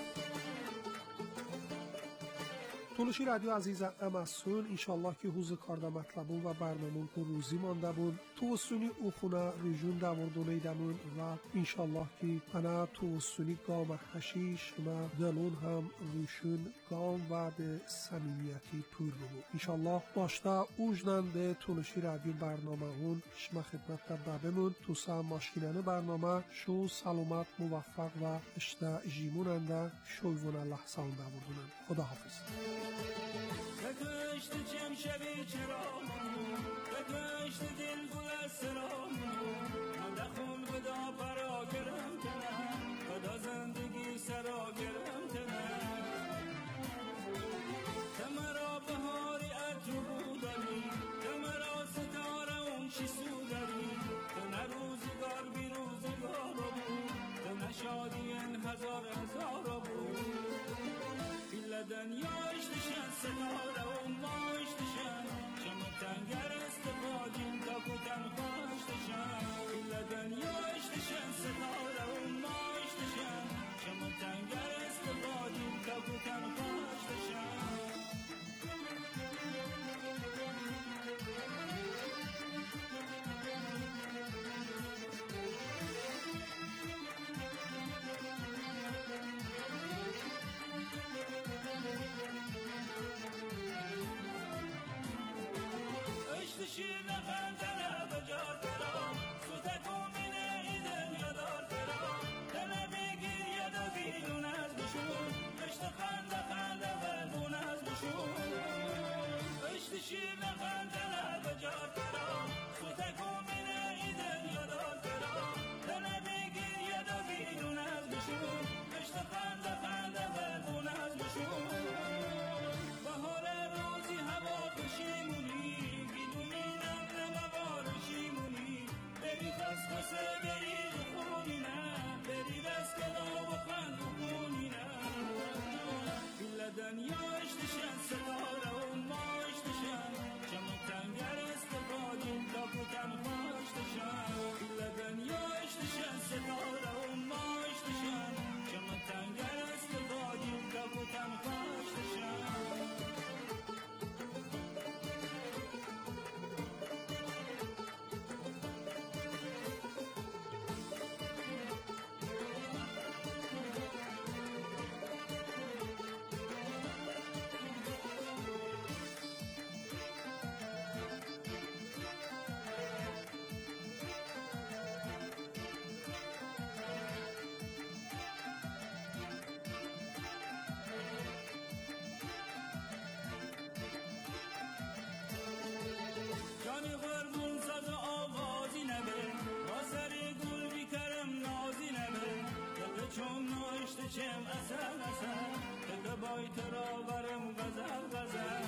تونوشی رادیو عزیز امسون انشالله که حوز کارده مطلبون و برنامون که روزی مانده بون توسونی اوخونه ریجون دوردونه دمون و انشالله که انا توسونی گام حشیش و دلون هم روشون گام و به سمیمیتی پول بمون انشالله باشتا اوجنن به تونوشی رادیو برنامه هون شما خدمت در بمون توسا ماشینانه برنامه شو سلامت موفق و اشتا جیموننده شویون الله ساون دوردونن. خدا حافظ.
بکشت چم شبی چرام بکشت دل گل سرام من دخول بدا پرا گرم کنم بدا زندگی سرا گرم کنم تمرا بهاری اتو بودنی تمرا ستاره اون چی سودنی تنه روزگار بی روزگار بود تنه شادی ان هزار هزار بود دنیا اشتشن ستاره و ما اشتشن شما تنگر استفادیم تا کتن خواشتشن ایلا دنیا اشتشن ستاره و ما اشتشن شما تنگر استفادیم تا کتن خواشتشن شیر نخندنه بجار فرام سوته کومینه ایدن یادار فرام دنه بگیر یادا بیرون از بشون اشت خنده خنده ولبون از بشون اشت شیر نخندنه بجار فرام سوته کومینه ایدن یادار فرام دنه بگیر یادا بیرون از بشون اشت خنده خنده ولبون از بشون بهار روزی هوا خوشیمونی کسه بری خونی نه بری دست کلا و خند خونی نه ایلا دنیا اشتشن ستاره و ما اشتشن شما تنگر استفادیم تا کتن خواشتشن ایلا دنیا اشتشن ستاره و ما اشتشن شما تنگر استفادیم تا کتن خواشتشن چم اصل اصل که بای ترا برم غزل غزل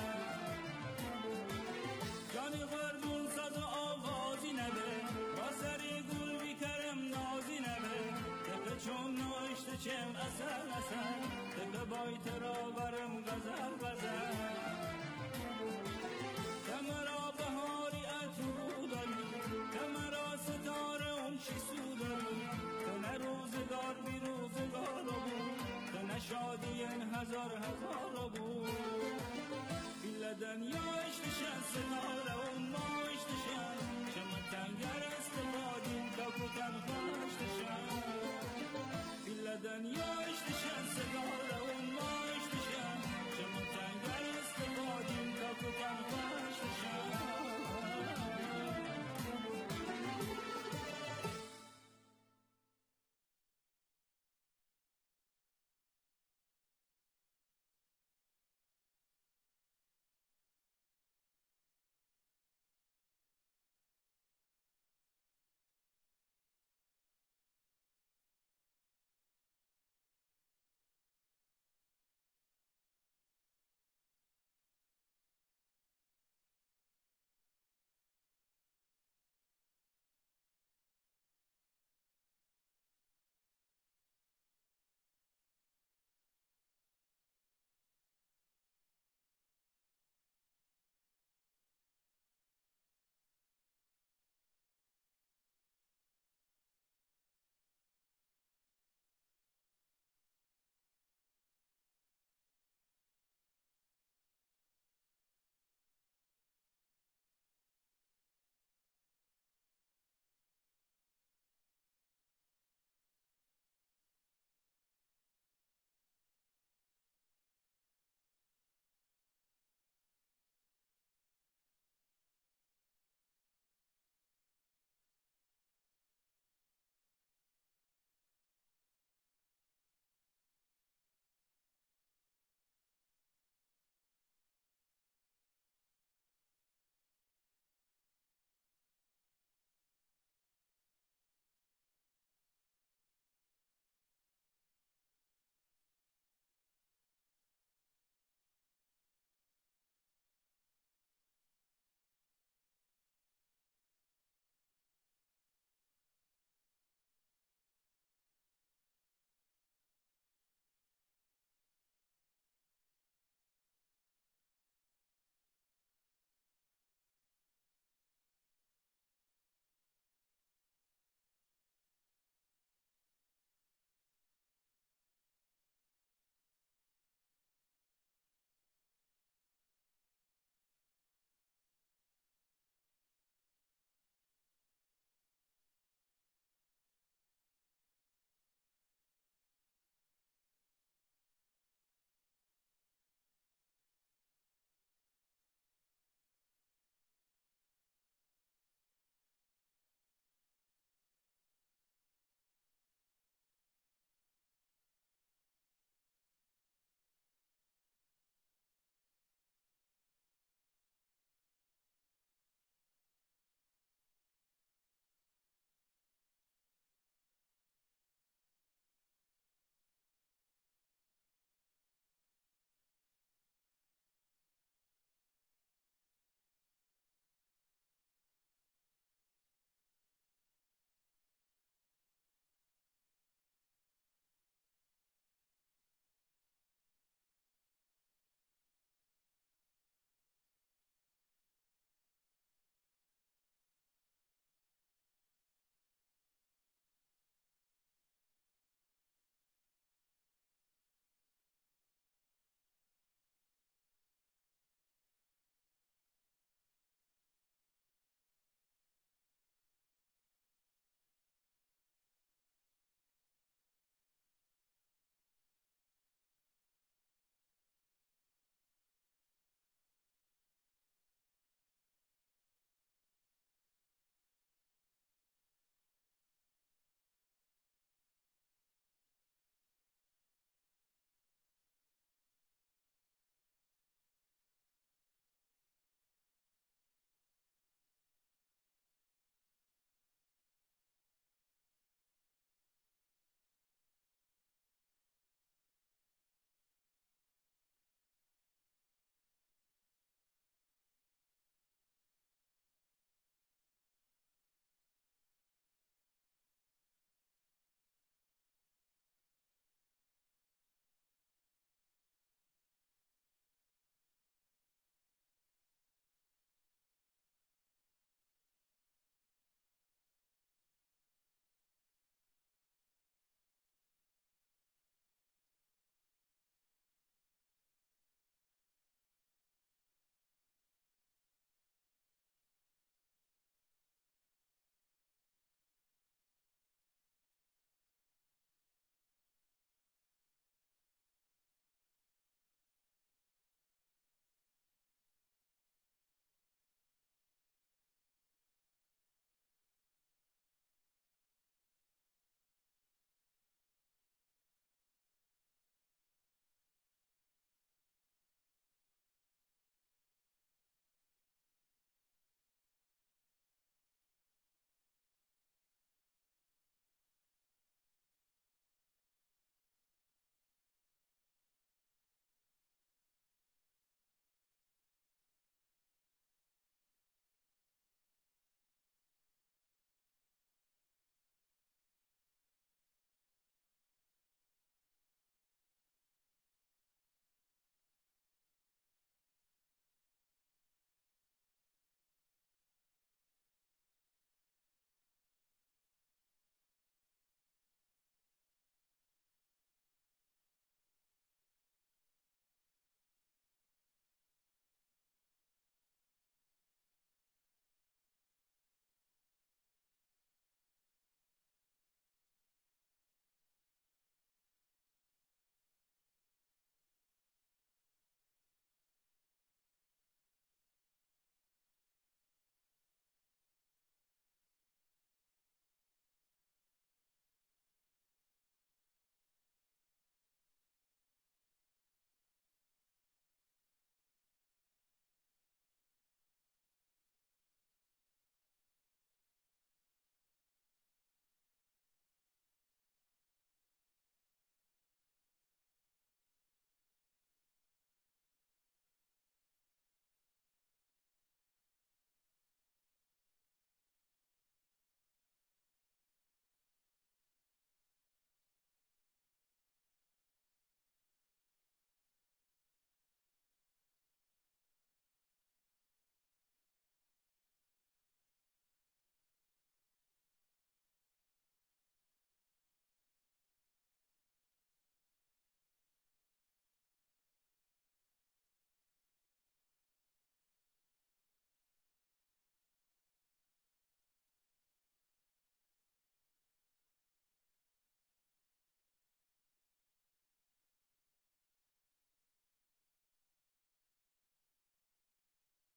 جانی قربون ساز و آوازی نبه با سری گل بیکرم نازی نبه که چون نوشته چم اصل اصل که بای ترا برم غزل غزل کمرا بهاری اتو داری کمرا ستاره اون چی سوداری تنه روزگار بی روزگار بود تنه شادی ان هزار هزار بود ایلا دنیا اشتشن سنا